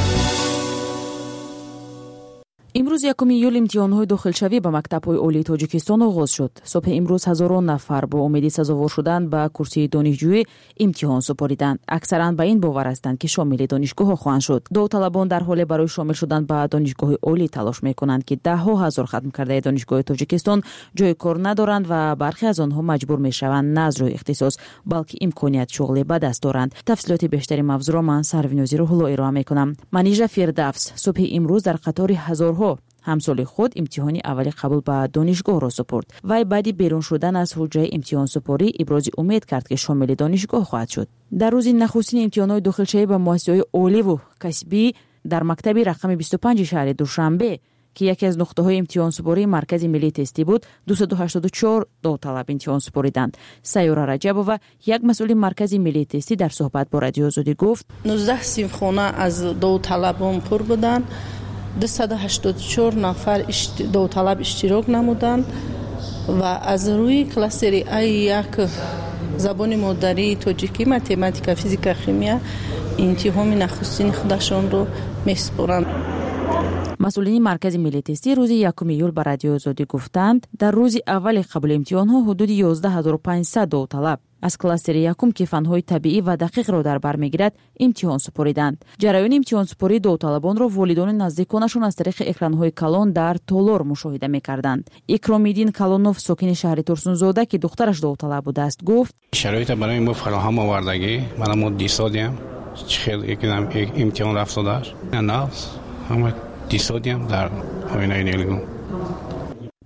имрӯз якум июл имтиҳонҳои дохилшавӣ ба мактабҳои олии тоҷикистон оғоз шуд. Субҳи имрӯз ҳазорон нафар бо умеди сазовор шудан ба курсии донишҷӯӣ имтиҳон супориданд. Аксаран ба ин бовар ҳастанд, ки шомили донишгоҳҳо хоҳанд шуд. Довталабон дар ҳоле барои шомил шудан ба донишгоҳи олӣ талош мекунанд, ки даҳҳо ҳазор хатмкардаи донишгоҳи тоҷикистон ҷои кор надоранд ва бархе аз онҳо маҷбур мешаванд на аз рӯи ихтисос, балки имконият шуғле ба даст доранд. Тафсилоти бештари мавзӯъро ман Сарвинози Рӯҳулло ироа мекунам. Манижа Фирдавс субҳи имрӯз дар қатори ҳазорҳо ҳамсоли худ имтиҳони аввали қабул ба донишгоҳро супурд. Вай баъди берун шудан аз ҳуҷраи имтиҳонсупорӣ ибрози умед кард, ки шомили донишгоҳ хоҳад шуд. Дар рӯзи нахустини имтиҳонҳои дохилшавӣ ба муассисаҳои оливу касбӣ дар мактаби рақами бисту панҷи шаҳри Душанбе, ки яке аз нуқтаҳои имтиҳонсупории маркази миллии тестӣ буд, дусаду ҳаштоду чор довталаб имтиҳон супориданд. Сайёра Раҷабова, як масъули маркази миллии тестӣ, дар суҳбат бо Радиои Озодӣ гуфт: нуздаҳ синфхона аз довталабон пур буданд. дусаду ҳаштоду чор нафар довталаб иштирок намуданд ва аз рӯи кластери ай як забони модарии тоҷикӣ, математика, физика, химия имтиҳони нахустини худашонро месупоранд. масъулини маркази миллии тестӣ рӯзи якум июл ба Радиои Озодӣ гуфтанд, дар рӯзи аввали қабули имтиҳонҳо ҳудуди ёздаҳ ҳазору панҷсад довталаб аз кластери якум, ки фанҳои табиӣ ва дақиқро дар бар мегирад, имтиҳон супориданд. ҷараёни имтиҳонсупории довталабонро волидони наздиконашон аз тариқи экранҳои калон дар Толор мушоҳида мекарданд. Икромиддин Калонов, сокини шаҳри Турсунзода, ки духтараш довталаб будааст, гуфт: шароита барои мо фароҳам овардагӣ, мана мо дисодиям хел экнам имтиҳон рафтодаш. Нас ҳама дисодиям дар оинаи нилгун.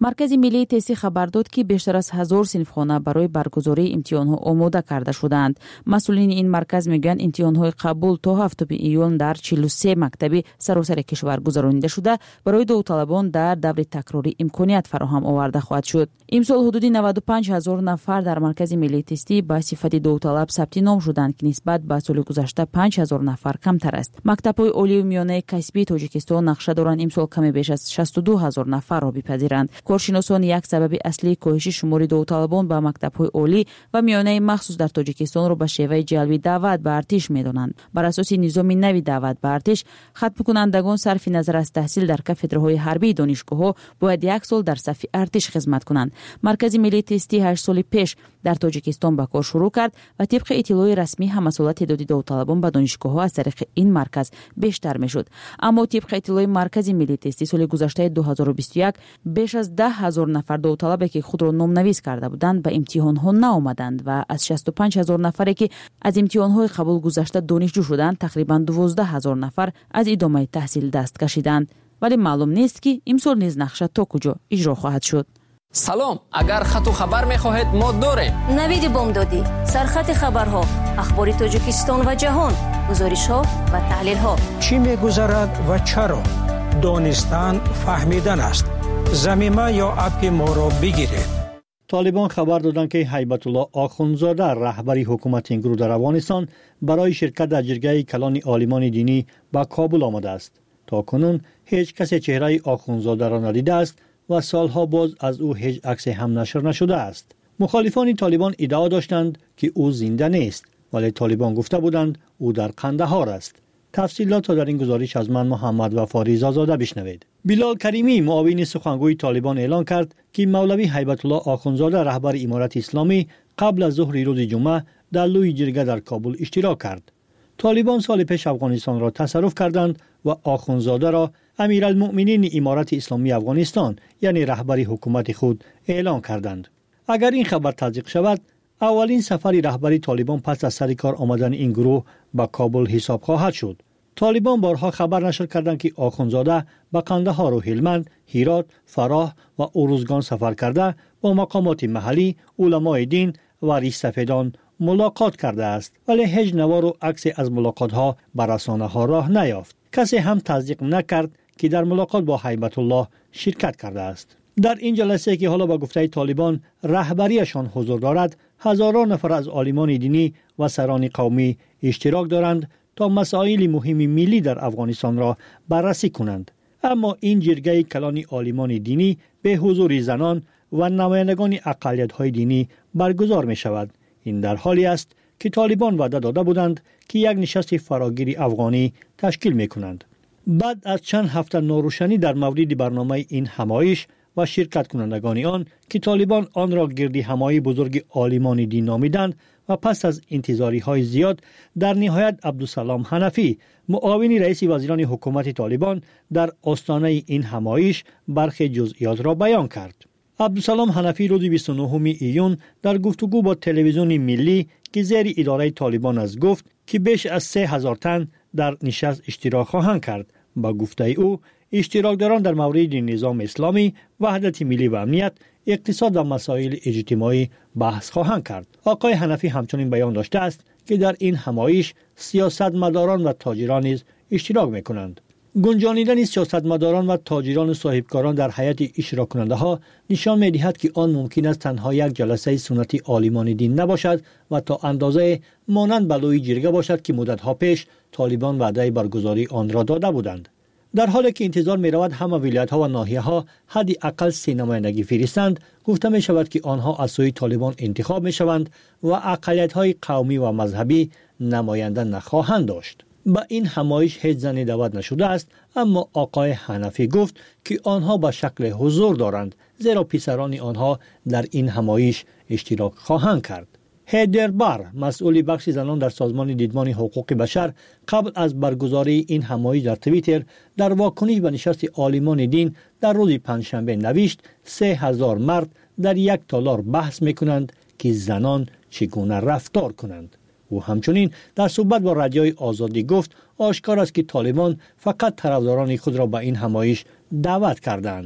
маркази миллии тести хабар дод ки бештар аз ҳазор синфхона барои баргузории имтиҳонҳо омода карда шуданд. масъулини ин марказ мегӯянд имтиҳонҳои қабул то ҳафтуми июн дар чилу се мактаби саросари кишвар гузаронида шуда барои довталабон дар даври такрорӣ имконият фароҳам оварда хоҳад шуд. имсол ҳудуди наваду панҷ ҳазор нафар дар маркази миллии тестӣ ба сифати довталаб сабти ном шуданд ки нисбат ба соли гузашта панҷ ҳазор нафар камтар аст. мактабҳои олию миёнаи касбии тоҷикистон нақша доранд имсол каме беш аз шасту ду ҳазор нафарро бипазиранд. коршиносон як сабаби аслии коҳиши шумори довталабон ба мактабҳои олӣ ва миёнаи махсус дар тоҷикистонро ба шеваи ҷалби даъват ба артиш медонанд. бар асоси низоми нави даъват ба артиш хатмкунандагон сарфи назар аз таҳсил дар кафедраҳои ҳарбии донишгоҳҳо бояд як сол дар сафи артиш хизмат кунанд. маркази миллии тестӣ ҳашт соли пеш дар тоҷикистон ба кор шурӯъ кард ва тибқи иттилои расмӣ ҳамасола теъдоди довталабон ба донишгоҳҳо аз тариқи ин марказ бештар мешуд. аммо тибқи иттилои маркази миллии тестӣ соли гузаштаи ду ҳазору бисту як беш аз даҳ ҳазор нафар довталабе ки худро номнавис карда буданд ба имтиҳонҳо наомаданд ва аз шасту панҷ ҳазор нафаре ки аз имтиҳонҳои қабул гузашта донишҷӯ шуданд тақрибан дувоздаҳ ҳазор нафар аз идомаи таҳсил даст кашиданд. вале маълум нест ки имсол низ нақша то куҷо иҷро хоҳад шуд. салом, агар хату хабар мехоҳед мо дорем. навиди бомдодӣ, сархати хабарҳо, ахбори тоҷикистон ва ҷаҳон, гузоришҳо ва таҳлилҳо. чӣ мегузарад ва чаро? донистан фаҳмидан аст. замима ё апи моро бигиред. طالبان خبر دادند که هیبتالله آخوندزاده رهبری حکومت این گروه در افغانستان برای شرکت در جرگه کلان عالمان دینی به کابل آمده است. تا کنون هیچ کسی چهره آخوندزاده را ندیده است و سالها باز از او هیچ عکس هم نشر نشده است. مخالفان طالبان ادعا داشتند که او زنده نیست، ولی طالبان گفته بودند او در قندهار است. تفصیلات را در این گزارش از من محمد وفاری زاده بشنوید. بلال کریمی معاون سخنگوی طالبان اعلان کرد که مولوی هیبتالله آخوندزاده رهبر امارت اسلامی قبل از ظهر روز جمعه در لوی جرگه در کابل اشتراک کرد. طالبان سال پیش افغانستان را تصرف کردند و آخوندزاده را امیرالمؤمنین امارت اسلامی افغانستان یعنی رهبر حکومت خود اعلان کردند. اگر این خبر تصدیق شود، اولین سفر رهبری طالبان پس از سر کار آمدن این گروه به کابل حساب خواهد شد. طالبان بارها خبر نشر کردند که آخوندزاده به قندهار و هلمند، هرات، فراه و اروزگان سفر کرده با مقامات محلی، علمای دین و ریشسفیدان ملاقات کرده است، ولی هیچ نوار و عکس از ملاقات ها به رسانه ها راه نیافت. کسی هم تصدیق نکرد که در ملاقات با هیبتالله شرکت کرده است. در این جلسه که حالا با گفته طالبان رهبریشان حضور دارد، هزاران نفر از عالمان دینی و سران قومی اشتراک دارند تا مسائل مهم ملی در افغانستان را بررسی کنند. اما این جرگه کلان عالمان دینی به حضور زنان و نمایندگان اقلیت‌های دینی برگزار می شود. این در حالی است که طالبان وعده داده بودند که یک نشست فراگیر افغانی تشکیل می کنند. بعد از چند هفته ناروشنی در مورد برنامه این همایش و شرکت کنندگان آن که طالبان آن را گردی همایی بزرگ عالمان دین نامیدند و پس از انتظاری های زیاد در نهایت عبدالسلام حنفی معاون رئیس وزیران حکومت طالبان در آستانه این همایش برخی جزئیات را بیان کرد. عبدالسلام حنفی روز بیست و نهم ایون در گفتگو با تلویزیون ملی که زیر اداره طالبان است گفت که بیش از سه هزار تن در نشست اشتراک خواهند کرد. با گفته او اشتراکداران در مورد نظام اسلامی، وحدت ملی و امنیت، اقتصاد و مسائل اجتماعی بحث خواهند کرد. آقای حنفی همچنین بیان داشته است که در این همایش سیاستمداران و تاجران نیز اشتراک می‌کنند. گنجانیدن سیاستمداران و تاجران و صاحبکاران در هیئت اشتراک کننده ها نشان می‌دهد که آن ممکن است تنها یک جلسه سنتی عالمان دین نباشد و تا اندازه مانند بلوی جرگه باشد که مدت‌ها پیش طالبان وعده برگزاری آن را داده بودند. در حالی که انتظار می رود همه ولایت‌ها و ناحیه‌ها حدی اقل سه نمایندگی فرستند، گفته می شود که آنها از سوی طالبان انتخاب می شوند و اقلیت‌های قومی و مذهبی نماینده نخواهند داشت. با این همایش هیچ زنی دعوت نشده است، اما آقای حنفی گفت که آنها به شکل حضور دارند، زیرا پسران آنها در این همایش اشتراک خواهند کرد. هیدر بار، مسئول بخش زنان در سازمان دیدمان حقوق بشر، قبل از برگزاری این همایش در توییتر در واکنش به نشست عالمان دین در روز پنجشنبه نوشت سه هزار مرد در یک تالار بحث میکنند که زنان چگونه رفتار کنند. او همچنین در صحبت با رادیوی آزادی گفت آشکار است که طالبان فقط طرفداران خود را به این همایش دعوت کردند.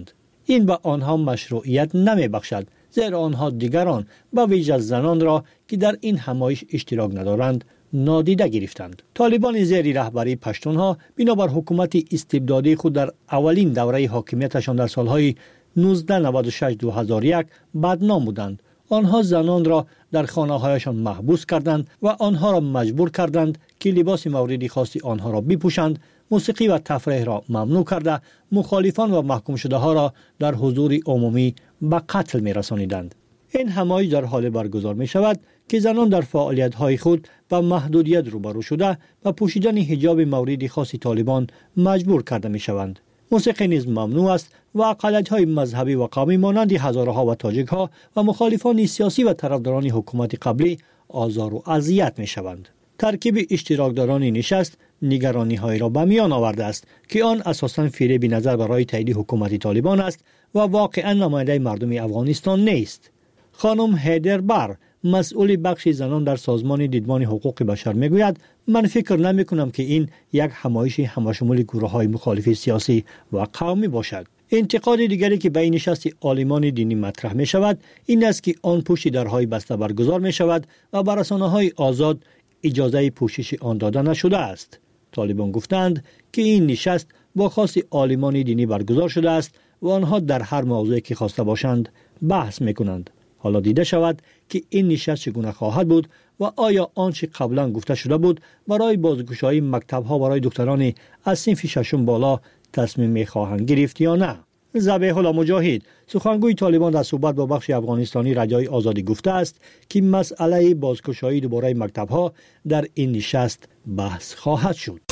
این به آنها مشروعیت نمی بخشد، زیرا آنها دیگران به ویژه زنان را که در این همایش اشتراک ندارند نادیده گرفتند. طالبان زیر رهبری پشتونها بنابر حکومت استبدادی خود در اولین دوره حاکمیتشان در سالهای نوزده نود و شش دو هزار و یک بدنام بودند. آنها زنان را در خانه‌هایشان محبوس کردند و آنها را مجبور کردند که لباس مورد خاص آنها را بپوشند، موسیقی و تفریح را ممنوع کرده، مخالفان و محکوم شده ها را در حضور عمومی به قتل می رسانیدند. این همایش در حال برگزار می شود که زنان در فعالیت های خود با محدودیت روبرو شده و پوشیدن حجاب مورد خاص طالبان مجبور کرده می شوند. موسیقی نیز ممنوع است و اقلیت‌های مذهبی و قومی مانند هزاره‌ها و تاجیک‌ها و مخالفان سیاسی و طرفداران حکومت قبلی آزار و اذیت می‌شوند. ترکیب اشتراکداران نشست نگرانی‌های را به میان آورده است که آن اساساً فریب نظر برای تایید حکومت طالبان است و واقعاً نماینده مردم افغانستان نیست. خانم هیدر بر، مسئول بخش زنان در سازمان دیدبان حقوق بشر میگوید من فکر نمی کنم که این یک همایش همشمول گروه های مخالف سیاسی و قومی باشد. انتقاد دیگری که به این نشست عالمان دینی مطرح می شود این است که آن پشت درهای بسته برگزار می شود و بر رسانه‌های آزاد اجازه پوشش آن داده نشده است. طالبان گفتند که این نشست با خواست عالمان دینی برگزار شده است و آنها در هر موضوعی که خواسته باشند بحث می کنند. حالا دیده شود که این نشست چگونه خواهد بود و آیا آنچه قبلا گفته شده بود برای بازگشایی مکتب‌ها برای دختران از صنف ششم بالا تصمیم می‌خواهند گرفت یا نه. ذبیح الله مجاهد، سخنگوی طالبان در صحبت با بخش افغانستانی رجای آزادی گفته است که مسئله بازگشایی دوباره مکتب‌ها در این نشست بحث خواهد شد.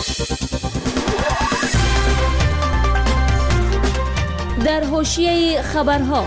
در حاشیه خبرها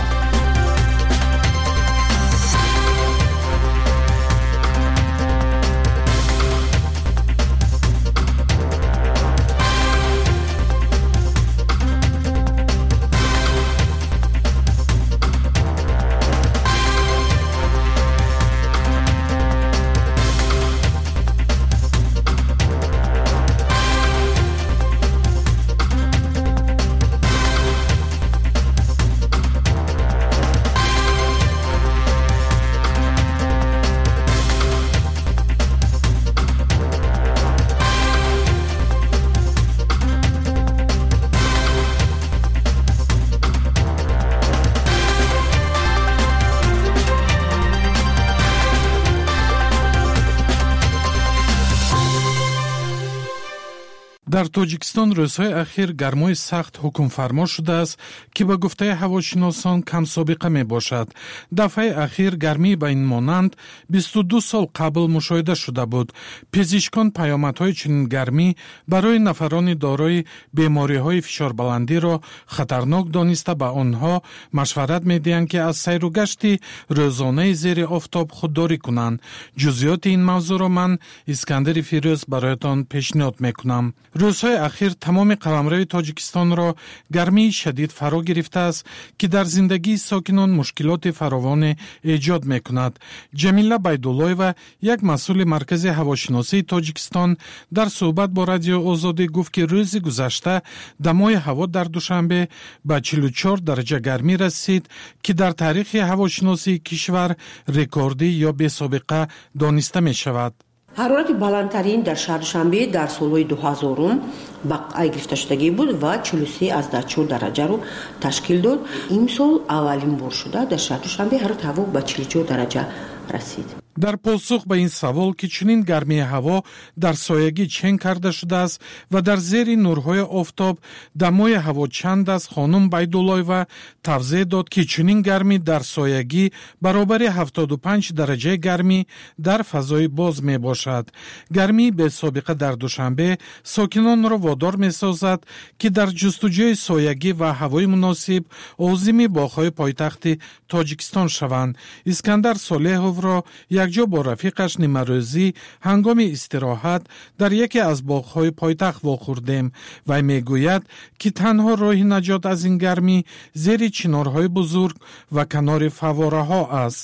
در توجیکستان روزهای اخیر گرمای سخت حکم فرما شده است که به گفته هواشناسان کم سابقه می باشد. دفعه اخیر گرمی به این مانند بیست و دو سال قبل مشاهده شده بود. پزشکان پیامدهای چنین گرمی برای نفران دارای بیماری‌های فشار بلندی را خطرناک دانسته به آنها مشورت می‌دهند که از سیر و گشت روزانه زیر آفتاب خودداری کنند. جزئیات این موضوع را من اسکندر فیروز برایتان پیشنهاد می‌کنم. روزهای اخیر تمام قلمرو تاجیکستان را گرمی شدید فرا گرفته است که در زندگی ساکنان مشکلات فراوان ایجاد می‌کند. جمیله بیدالله‌یeva یک مسئول مرکز هواشناسی تاجیکستان در صحبت با رادیو آزادی گفت که روز گذشته دمای هوا در دوشنبه به چهل و چهار درجه گرمی رسید که در تاریخ هواشناسی کشور رکوردی یا بی‌سابقه دانسته می‌شود. حرارت بلندترین در شهر دوشنبه در سالهای دو هزار با ای گرفته شدگی بود و چهل و سه از چهار درجه رو تشکیل داد. این سال اولین بار شده در شهر دوشنبه حرارت هوا به چهل و چهار درجه رسید. در پاسخ به این سوال که چنین گرمی هوا در سایگی چین کرده شده است و در زیر نورهای آفتاب دمای هوا چند است، خانم بیدالله‌یeva توضیح داد که چنین گرمی در سایگی برابر هفتاد و پنج درجه گرمی در فضای باز می باشد. گرمی به سابقه در دوشنبه ساکنان را وادار می سازد که در جستجوی سایگی و هوای مناسب عازم باغ‌های پایتخت تاجیکستان شوند. اسکندر صالحوف را یکجا با رفیقش نیمروزی هنگام استراحت در یکی از باغ‌های پایتخت واخوردیم و میگوید که تنها راه نجات از این گرمی زیر چنارهای بزرگ و کنار فواره‌ها است.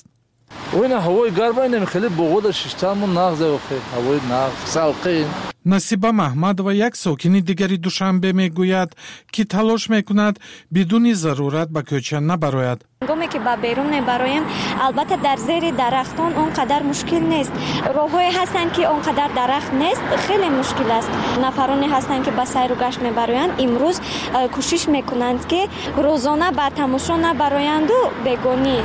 و این هوای گرم این خیلی بغض ششتامون نغزه و خیلی هوای نغز سالقین. насиба маҳмад ва як сокини дигари душанбе мегӯяд ки талош мекунад бидуни зарурат ба кӯча набарояд. ҳангоме ки ба берун мебароем албатта дар зери дарахтон он қадар мушкил нест. роҳҳое ҳастанд ки он қадар дарахт нест, хеле мушкил аст. нафароне ҳастанд ки ба сайру гашт мебароянд, имрӯз кӯшиш мекунанд ки рӯзона ба тамошо набароянду бегонӣ.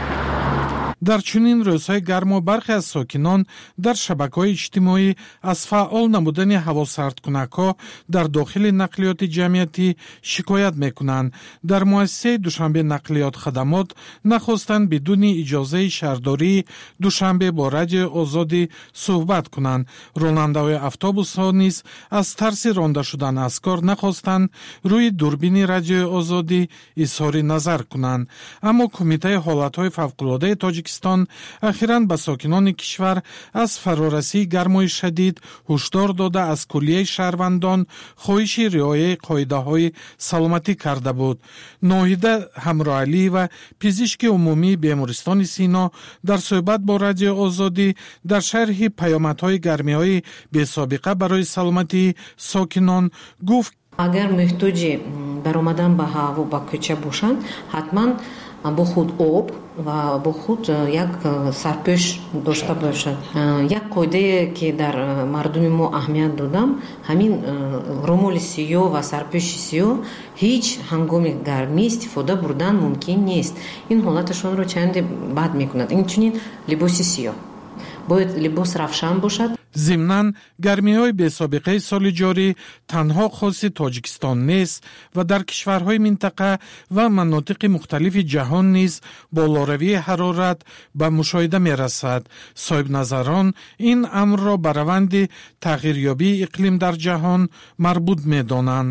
дар чунин рӯзҳои гармо бархе аз сокинон дар шабакаҳои иҷтимоӣ аз фаъол намудани ҳавосардкунакҳо дар дохили нақлиёти ҷамъиятӣ шикоят мекунанд. дар муассисаи душанбе нақлиёт хадамот нахостанд бидуни иҷозаи шаҳрдории душанбе бо радиои озодӣ суҳбат кунанд. ронандаҳои автобусҳо низ аз тарси ронда шудан аз кор нахостанд рӯи дурбини радиои озодӣ изҳори назар кунанд. аммо кумитаи ҳолатҳои фавқулодаи тоҷикистон ахиран ба сокинони кишвар аз фарорасии гармои шадид ҳушдор дода аз куллияи шаҳрвандон хоҳиши риояи қоидаҳои саломатӣ карда буд. ноҳида ҳамроалиева, пизишки умумии бемористони Сино, дар суҳбат бо радиои озодӣ дар шарҳи паёмадҳои гармиҳои бесобиқа барои саломатии сокинон гуфт: агар муҳтоҷи баромадан ба ҳаво ба кӯча бошанд, ҳатман бо худ об ва бо худ як сарпӯш дошта бошад. як қоидае ки дар мардуми мо аҳамият додам, ҳамин румоли сиёҳ ва сарпӯши сиёҳ ҳеҷ ҳангоми гармӣ истифода бурдан мумкин нест. ин ҳолаташонро чанде бад мекунад. инчунин либоси сиёҳ бояд либос равшан бошад. зимнан гармиҳои бесобиқаи соли ҷорӣ танҳо хоси Тоҷикистон нест ва дар кишварҳои минтақа ва манотиқи мухталифи ҷаҳон низ болоравии ҳарорат ба мушоҳида мерасад. соҳибназарон ин амрро ба раванди тағйирёбии иқлим дар ҷаҳон марбут медонанд.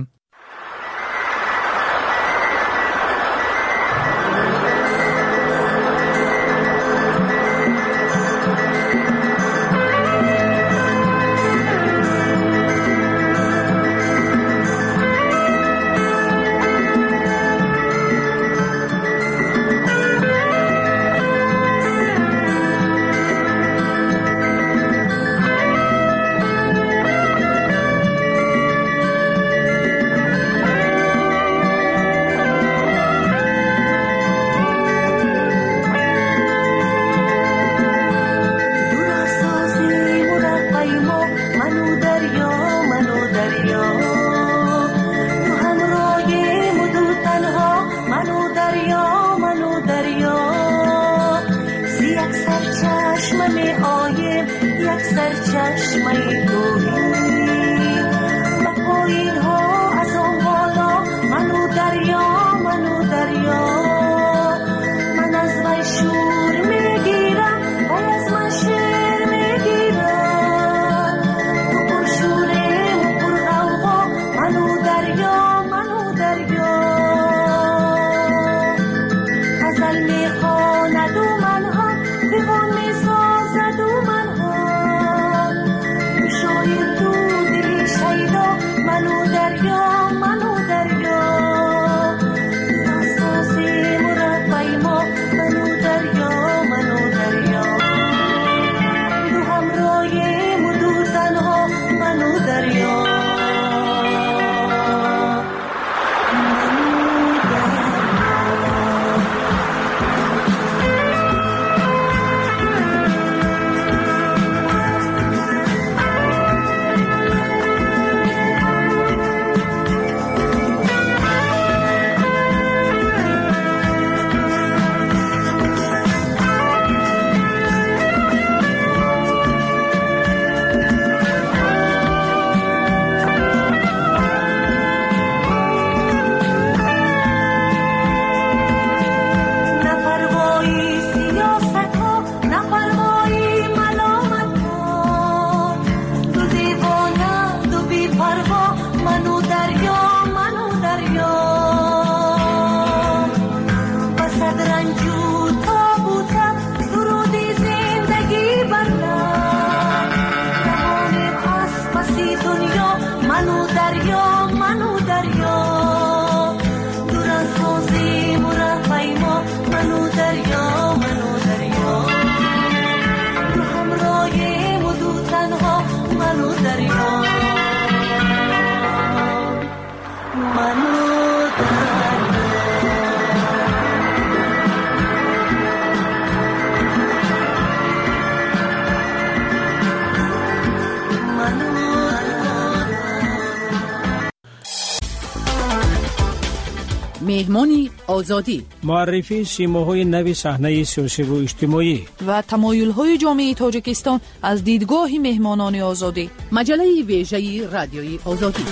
مهمان آزادی، معرفی سیماهای نوی صحنه سیاسی و اجتماعی و تمایل‌های جامعه تاجیکستان از دیدگاه مهمانان آزادی. مجله ویژه رادیوی آزادی.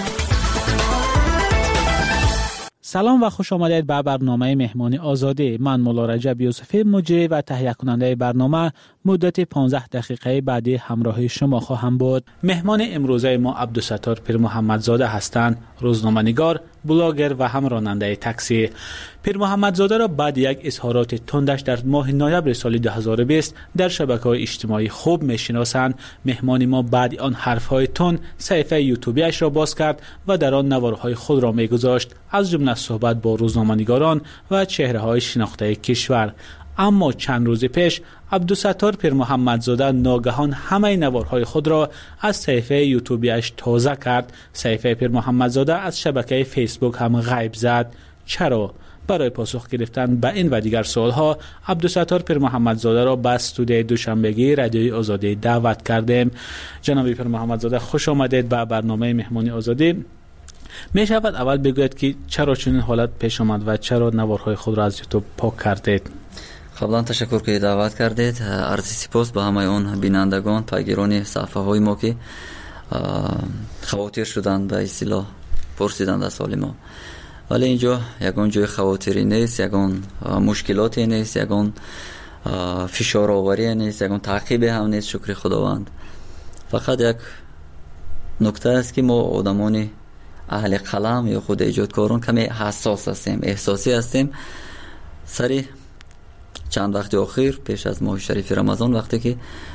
سلام و خوش آمدید به برنامه مهمان آزادی. من مولا رجب یوسفی مجری و تهیه کننده برنامه مدت پانزده دقیقه بعدی همراه شما خواهم بود. مهمان امروزه ما عبدالستار پیر محمدزاده هستند، روزنامه‌نگار، بلاگر و هم راننده تاکسی. پیر محمدزاده را بعد یک اظهارات تندش در ماه نوامبر سال دو هزار و بیست در شبکه‌های اجتماعی خوب می‌شناسند. مهمان ما بعد آن حرف‌های تند صفحه یوتیوبیش را باز کرد و در آن نوارهای خود را می‌گذاشت، از جمله صحبت با روزنامه‌نگاران و چهره‌های شناخته کشور. اما چند روز پیش عبدالستار پیر محمدزاده ناگهان همه نوارهای خود را از صفحه یوتیوبیش تازه کرد. صفحه پیر محمدزاده از شبکه فیسبوک هم غیب زد. چرا؟ برای پاسخ گرفتن به این و دیگر سوالها عبدالستار پیر محمدزاده را به استودیوی دوشنبگی رادیوی آزادی دعوت کردیم. جناب پیر محمدزاده خوش آمدید به برنامه مهمانی آزادی. می شود اول بگوید که چرا چنین حالت پیش آمد و چرا نوارهای خود را از یوتیوب پاک کردید؟ قبلا تشکر که دعوت کردید. عرض سپاس به همه اون بینندگان، پیگیران صفحه های ما که خواطر شدند به اصطلاح پرسیدند از حال ما. ولی اینجا یگان جای خواطری نیست، یگان مشکلاتی نیست، یگان فشار آوری نیست، یگان تعقیب هم نیست. شکر خداوند. فقط یک نکته است که ما آدمان اهل قلم یا خود ایجادکاران کمی حساس هستیم، احساسی هستیم. سری چند وقت اخیر پیش از ماه شریف رمضان وقتی که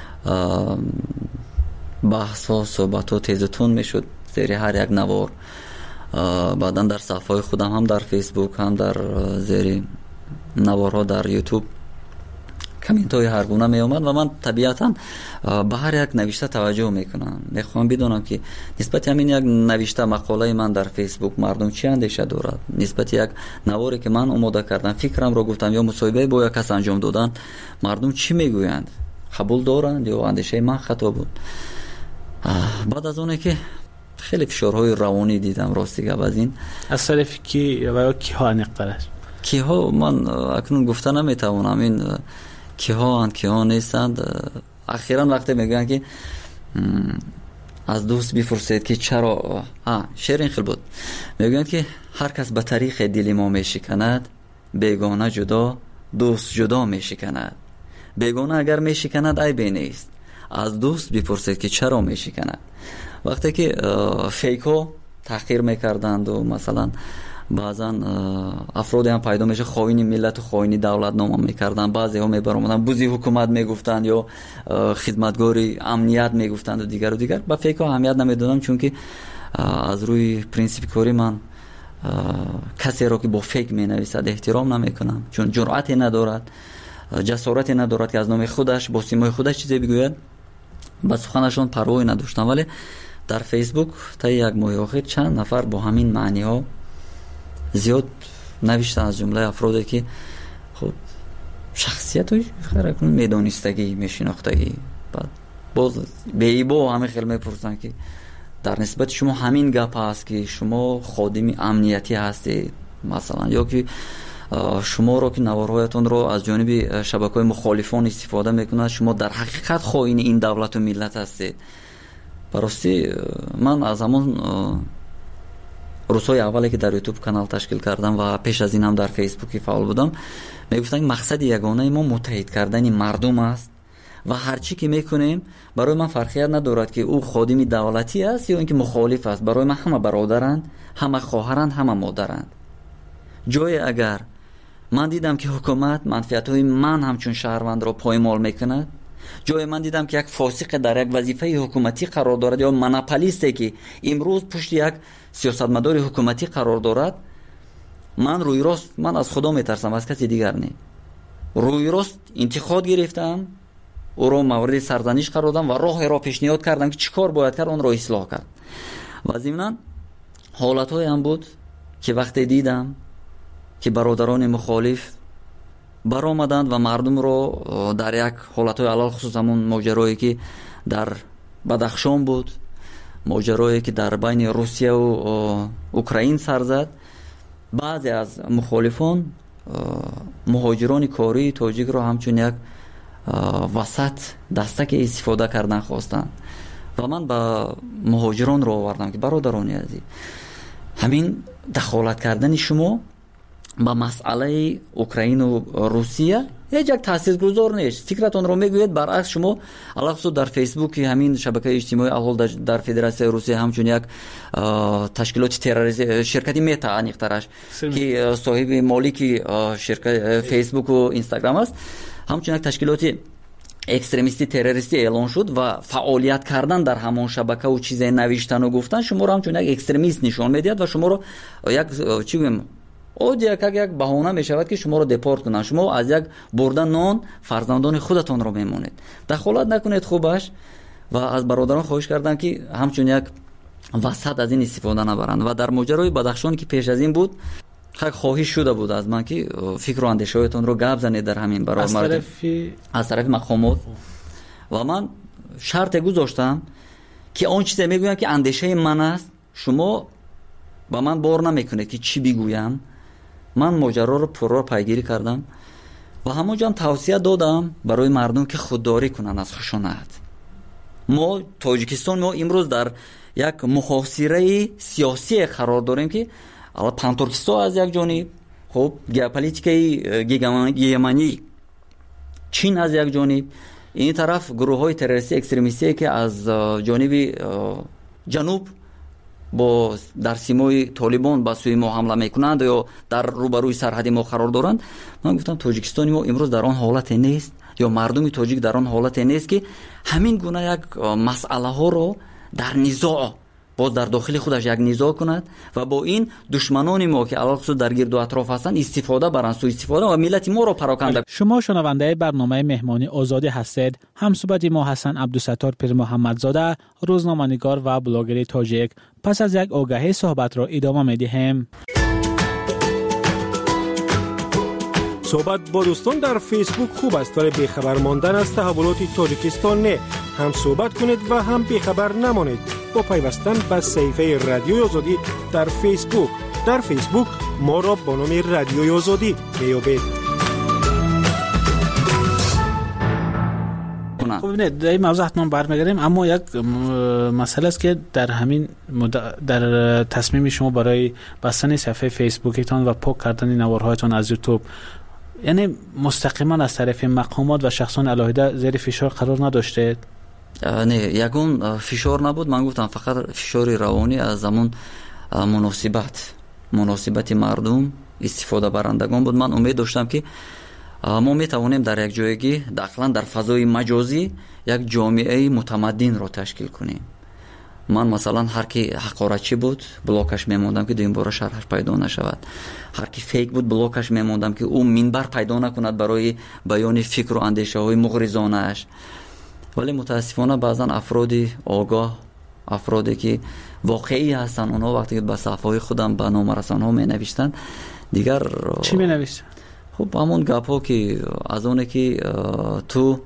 بحث ها صحبت ها تیزتون می شد زیر هر یک نوار، بعدا در صفحه خودم هم در فیسبوک هم در زیر نوارها در یوتیوب کامنت های هر گونه می اومد و من طبیعتا به هر یک نوشته توجه میکنم. میخوام بدونم که نسبت همین یک نوشته مقاله من در فیسبوک مردم چی اندیشه دارد، نسبت یک نواری که من آماده کردم فکرم رو گفتم یا مصاحبه با یک کس انجام دادن مردم چی میگویند، قبول دارند یا اندیشه من خطا بود. بعد از اونه که خیلی فشارهای روانی دیدم راستی که از این از طرف کی و کی ها نقطه کی ها من اکنون گفتن نمیتوانم این کی ها اند کی ها نیستند. اخیراً وقتی میگن که از دوست بپرسید که چرا ها شعر این خیلی بود، میگن که هر کس به طریق دل ما میشکند، بیگانه جدا دوست جدا میشکند. بیگانه اگر میشکند عیبی نیست، از دوست بپرسید که چرا میشکند. وقتی که فیکو تحقیر میکردند و مثلا بعضا افرادی هم پیدا میشه خائن ملت و خائن دولت نام میکردن، بعضی ها میبرامدن بوزی حکومت میگفتن یا خدمتگاری امنیت میگفتند و دیگر و دیگر. با فیک ها اهمیت نمیدادم چون که از روی پرینسیپ کاری من کسی را که با فیک مینویسد احترام نمیکنم، چون جرأتی ندارد، جسارتی ندارد که از نام خودش با سیمای خودش چیزی بگوید. با سخنشان پروایی نداشتم. ولی در فیسبوک تا یک ماه اخیر چند نفر با همین معنی ها زیاد نوشتن، از جمله افرادی که خب شخصیت های خیرکون میدانستگی میشناختگی، بعد باز به ایبا همه خیلی میپرسن که در نسبت شما همین گپ هست که شما خادم امنیتی هستید مثلا، یا که شما رو که نوارهایتون رو از جانب شبکه‌های مخالفان استفاده میکنند، شما در حقیقت خائن این دولت و ملت هستید. براستی من از همون روزهای اولی که در یوتیوب کانال تشکیل کردم و پیش از این هم در فیسبوک فعال بودم میگفتن مقصد یگانه ما متحد کردن مردم است و هر چی که میکنیم برای من فرقیت ندارد که او خادم دولتی است یا اینکه مخالف است. برای من همه برادرند، همه خواهرند، همه مادرند. جای اگر من دیدم که حکومت منفعت‌های من همچون شهروند را پایمال میکند، جای من دیدم که یک فاسق در یک وظیفه حکومتی قرار دارد یا مناپولیستی که امروز پشت یک سیاستمدار حکومتی قرار دارد، من روی راست من از خدا میترسم، از کسی دیگر نه. روی راست انتقاد گرفتم، او را مورد سرزنش قرار دادم و راه را پیشنهاد کردم که چیکار باید کرد، اون را اصلاح کرد. و ضمناً حالت‌های هم بود که وقتی دیدم که برادران مخالف برآمدند و مردم رو در یک حالت‌های علل خصوص همون ماجرایی که در بدخشان بود، ماجرایی که در بین روسیه و اوکراین سر زد، بعضی از مخالفان مهاجران کاری تاجیک رو همچون یک وسط دستک استفاده کردن خواستن و من با مهاجران رو آوردم که برادران عزیز، همین دخالت کردن شما با مسئله اوکراین و روسیه هیچ یک تاثیرگذار نیست. فکرتون رو میگوید برعکس شما علاوه در فیسبوک همین شبکه اجتماعی اول در فدراسیون روسیه همچون یک تشکیلات تروریستی شرکتی متا انیخترش که صاحب مالکی شرکت فیسبوک و اینستاگرام است، همچون یک تشکیلات اکستریمیستی تروریستی اعلان شد و فعالیت کردن در همان شبکه و چیزای نوشتن و گفتن شما رو همچون یک اکستریمیست نشان میدید و شما رو یک چی بگم او یک یک بهانه میشود که شما رو دپورت کنن. شما از یک بردن نان فرزندان خودتون رو میمونید. دخالت نکنید خوبش و از برادران خواهش کردن که همچون یک وسط از این استفاده نبرند. و در ماجرای بدخشان که پیش از این بود خیلی خواهش شده بود از من که فکر و اندیشه‌تون رو گپ زنید در همین برای از طرف از طرف مقامات و من شرط گذاشتم که اون چیزی میگویم که اندیشه من است شما با من بار نمیکنید که چی بگویم. من ماجرا رو پرو پیگیری کردم و همونجا هم توصیه دادم برای مردم که خودداری کنن از خشونت. ما تاجیکستان ما امروز در یک محاصره سیاسی قرار داریم که اول پانتورکستان از یک جانب، خب ژئوپلیتیکای گیگمانی چین از یک جانب، این طرف گروه های تروریستی اکستریمیستی که از جانب جنوب با در سیمای طالبان با سوی ما حمله میکنند یا در روبروی سرحد ما قرار دارند. من گفتم تاجیکستان ما امروز در آن حالت نیست یا مردم تاجیک در آن حالت نیست که همین گونه یک مسئله ها رو در نزاع باز در داخل خودش یک نزاع کند و با این دشمنان ما که علاوه در گرد و اطراف هستند استفاده برند، سوء استفاده و ملت ما رو پراکنده. شما شنونده برنامه مهمانی آزادی هستید. همصحبت ما حسن عبدالستار پیر محمدزاده، روزنامه‌نگار و بلاگر تاجیک. پس از یک آگهی صحبت را ادامه می‌دهیم. صحبت با دوستان در فیسبوک خوب است ولی بیخبر ماندن از تحولات تاجیکستان نه. هم صحبت کنید و هم بیخبر نمانید با پیوستن به صفحه رادیوی آزادی در فیسبوک. در فیسبوک ما را با نام رادیوی آزادی میابید. خب ببینید در این موضوع حتما برمیگردیم، اما یک مسئله است که در همین در تصمیم شما برای بستن صفحه فیسبوکتان و پاک کردن نوارهایتان از یوتیوب، یعنی مستقیما از طرف مقامات و شخصان علاهده زیر فشار قرار نداشته؟ نه، یگون فشار نبود. من گفتم فقط فشار روانی از زمان مناسبت مناسبت مردم استفاده برندگان بود. من امید داشتم که ما میتوانیم در یک جایگی داخلا در فضای مجازی یک جامعه متمدن را تشکیل کنیم. من مثلا هر کی حقارتچی بود بلاکش میموندم که دویم بار شرحش پیدا نشود، هر کی فیک بود بلاکش میموندم که او منبر پیدا نکند برای بیان فکر و اندیشه های مغرضانه اش. ولی متاسفانه بعضا افرادی آگاه، افرادی که واقعی هستن، اونها وقتی که به صفحه خودم به نام رسانه‌ها می نوشتن دیگر چی می نوشتن؟ خب همون گپ ها که از اونه که تو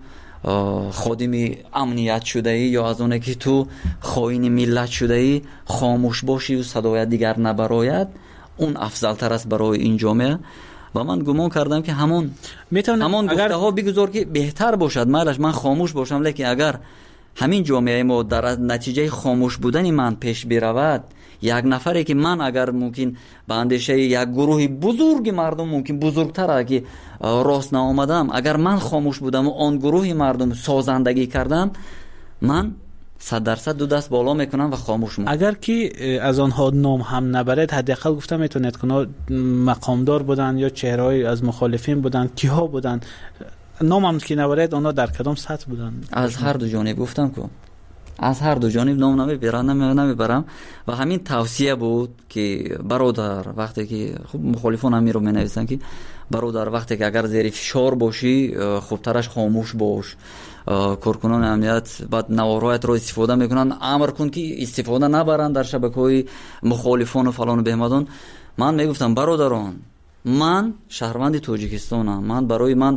خادم امنیت شده ای یا از اونه که تو خائن ملت شده ای خاموش باشی و صدای دیگر نبراید، اون افضل تر است برای این جامعه. و من گمان کردم که همون همون گفته ها بگذار که بهتر باشد، مالش من خاموش باشم، لیکن اگر همین جامعه ما در نتیجه خاموش بودن من پیش برود، یک نفری که من اگر ممکن به اندیشه یک گروه بزرگ مردم ممکن بزرگتر که راست نآمدم، اگر من خاموش بودم و آن گروه مردم سازندگی کردم، من صد درصد دو دست بالا میکنم و خاموش میکنم. اگر که از آنها نام هم نبرد، حداقل گفتم میتونید که مقامدار بودن یا چهره‌ای از مخالفین بودن، کیها بودن، نام هم که نبرد آنها در کدام سطح بودن؟ از هر دو جانب گفتم که از هر دو جانب نام نمیبرم نمیبرم و همین توصیه بود که برادر وقتی که خب مخالفان هم رو مینویسن که برادر وقتی که اگر زیر فشار باشی خوبترش خاموش باش، کارکنان امنیت بعد نوارهایت رو استفاده میکنن، امر کن که استفاده نبرن در شبکه‌های مخالفان و فلان و بهمدان. من میگفتم برادران، من شهروند تاجیکستانم، من برای من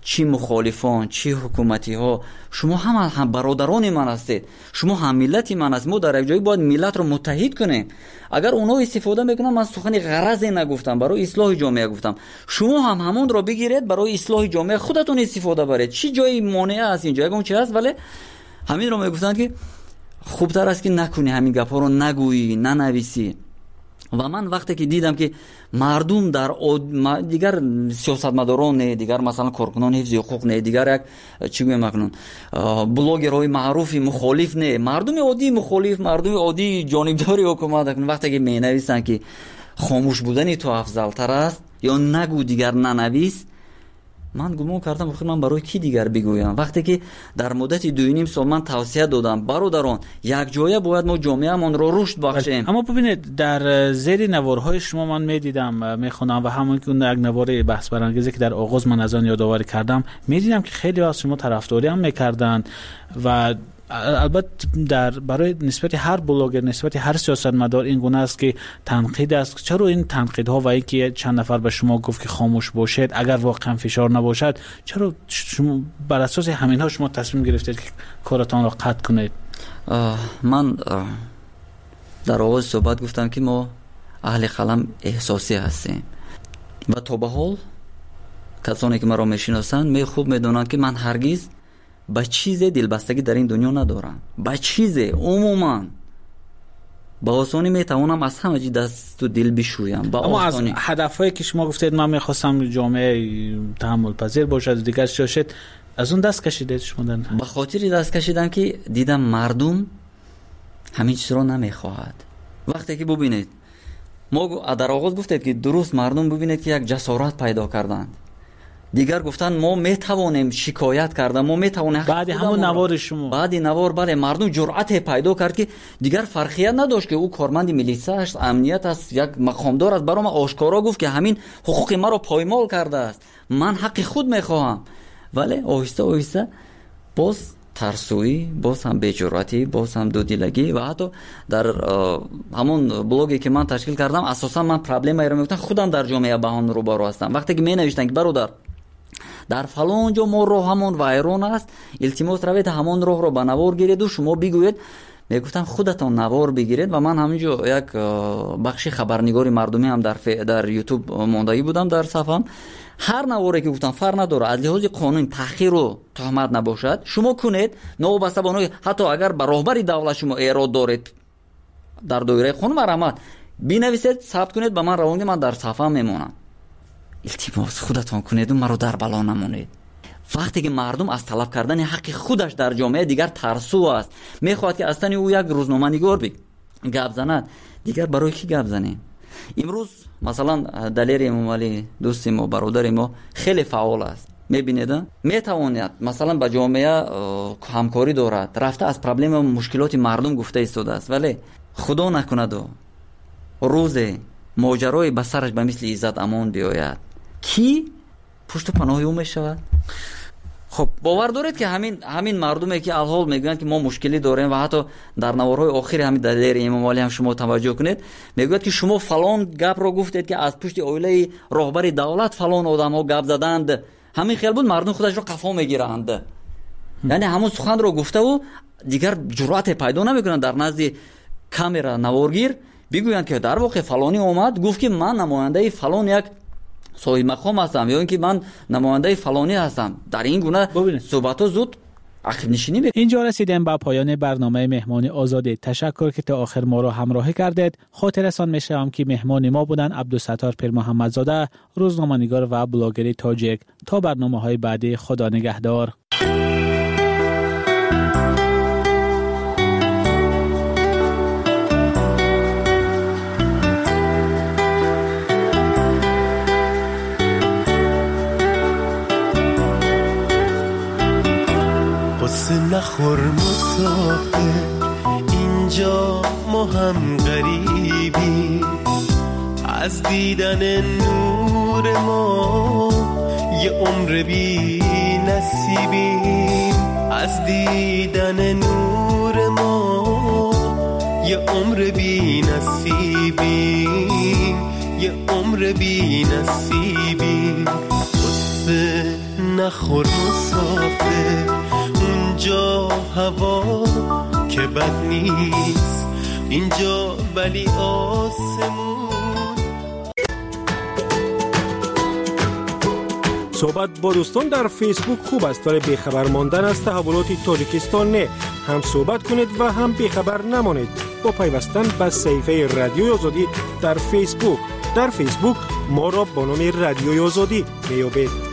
چی مخالفان چی حکومتی ها، شما هم هم برادران من هستید، شما هم ملت من هستید. ما در یک جایی باید ملت رو متحد کنیم. اگر اونا استفاده میکنن، من سخن غرضی نگفتم، برای اصلاح جامعه گفتم، شما هم همون رو بگیرید برای اصلاح جامعه خودتون استفاده برید. چی جایی مانع است اینجا؟ اگه اون چی هست، ولی همین رو میگفتن که خوبتر است که نکنی، همین گپا رو نگویی، ننویسی. و من وقتی که دیدم که مردم در دیگر سیاستمداران نه، دیگر مثلا کارکنان حفظ حقوق نه، دیگر یک چی گویم مکنون بلاگرهای معروفی مخالف نه، مردم عادی مخالف، مردم عادی جانبداری حکومت کنن، وقتی که مینویسن که خاموش بودن تو افضل تر است یا نگو دیگر ننویس، من گمان کردم بخیر من برای کی دیگر بگویم؟ وقتی که در مدت دو و نیم سال من توصیه دادم برادران یک جایه باید ما جامعه‌مان رو رشد بخشیم. اما ببینید در زیر نوارهای شما من میدیدم میخونم و همون که اون یک نوار بحث برانگیزی که در آغاز من از آن یادآوری کردم، میدیدم که خیلی از شما طرفداری هم میکردن و البته در برای نسبت هر بلاگر، نسبت هر سیاستمدار این گونه است که تنقید است. چرا این تنقیدها و اینکه چند نفر به شما گفت که خاموش باشید اگر واقعا فشار نباشد، چرا شما بر اساس همینها شما تصمیم گرفتید که کارتان را قطع کنید؟ من در آغاز صحبت گفتم که ما اهل قلم احساسی هستیم و تا به حال کسانی که مرا میشناسند می خوب میدونند که من هرگز با چیز دلبستگی در این دنیا ندارم. با چیز عموما با آسانی میتوانم از همه چی دست و دل بشویم. با اما آسانی. از هدفهایی که شما گفتید من میخواستم جامعه تحمل پذیر باشد و دیگر شاشد، از اون دست کشیدید شما؟ به خاطر دست کشیدم که دیدم مردم همین چیز رو نمیخواهد. وقتی که ببینید ما در آغاز گفتید که درست مردم ببینید که یک جسارت پیدا کردند، دیگر گفتن ما میتوانیم شکایت کردن، ما میتوانیم. بعد همون نوار شما، بعد نوار بله مردم جرأت پیدا کرد که دیگر فرقیت نداشت که او کارمند میلیسا است، امنیت است، یک مقامدار است، برام آشکارا گفت که همین حقوق ما رو پایمال کرده است، من حق خود میخواهم. ولی آهسته آهسته باز ترسویی، باز هم بی‌جرأتی، باز هم دودیلگی و حتی در همون بلاگی که من تشکیل کردم اساسا من پرابلم ایران میگفتم خودم در جامعه بهان رو بارو هستم. وقتی که می نوشتن که برادر در فلان جا ما راه همون وایرون است، التماس روید همون راه رو به نوار گیرید و شما بگویید. میگفتم خودتان نوار بگیرید و من همینجا یک بخش خبرنگاری مردمی هم در ف... در یوتیوب ماندگی بودم در صفحم. هر نواری که گفتم فرق نداره، از لحاظ قانون تأخیر و تهمت نباشد شما کنید، نوبسته بانوی حتی اگر به راهبری دولت شما ایراد دارید در دایره قانون مرحمت بنویسید، ثبت کنید، به من روانگی من در صفحه میمونم. التماس خودتان کنید و مرا در بلا نمونید. وقتی که مردم از طلب کردن حق خودش در جامعه دیگر ترسو است، میخواد که اصلا او یک روزنامه نگار بی گپ زند، دیگر برای کی گپ زنیم؟ امروز مثلا دلیر امامعلی دوست ما، برادر ما خیلی فعال است، میبینید میتواند مثلا با جامعه همکاری دارد، رفته از پرابلم و مشکلات مردم گفته ایستاده است، ولی خدا نکند و روز ماجرای به سرش به مثل عزت امان بیاید، کی پشت پناه او میشود؟ خب باور دارید که همین همین مردمی که الحال میگن که ما مشکلی داریم و حتی در نوارهای آخر همین دلیر امامعلی هم شما توجه کنید میگوید که شما فلان گپ رو گفتید که از پشت اویله راهبر دولت فلان آدم‌ها گپ زدند، همین خیال بود مردم خودش رو قفا میگیرند. یعنی همون سخن رو گفته و دیگر جرأت پیدا نمیکنن در نزد کامera نوارگیر بگویند که در واقع فلانی اومد گفت که من نماینده فلان یک صاحب مقام هستم یا اینکه من نماینده فلانی هستم. در این گونه صحبت‌ها زود عقب نشینی بکنید. اینجا رسیدیم به پایان برنامه مهمانی آزاده. تشکر که تا آخر ما را همراهی کردید. خاطرتان می‌شوم که مهمان ما بودن عبدالستار پیر محمدزاده، روزنامه‌نگار و بلاگر تاجیک. تا برنامه‌های بعدی، خدا نگهدار. نخور مسافر، اینجا ما هم غریبی، از دیدن نور ما یه عمر بی نصیبیم، از دیدن نور ما یه عمر بی نصیبیم، یه عمر بی نصیبیم. قصه نخور مسافر، اونجا هوا که بد نیست، اینجا ولی آسمون. صحبت با دوستان در فیسبوک خوب است، ولی بیخبر ماندن از تحولات تاجیکستان نه. هم صحبت کنید و هم بیخبر نمانید با پیوستن به صفحه رادیوی آزادی در فیسبوک. در فیسبوک ما را با نام رادیوی آزادی میابید.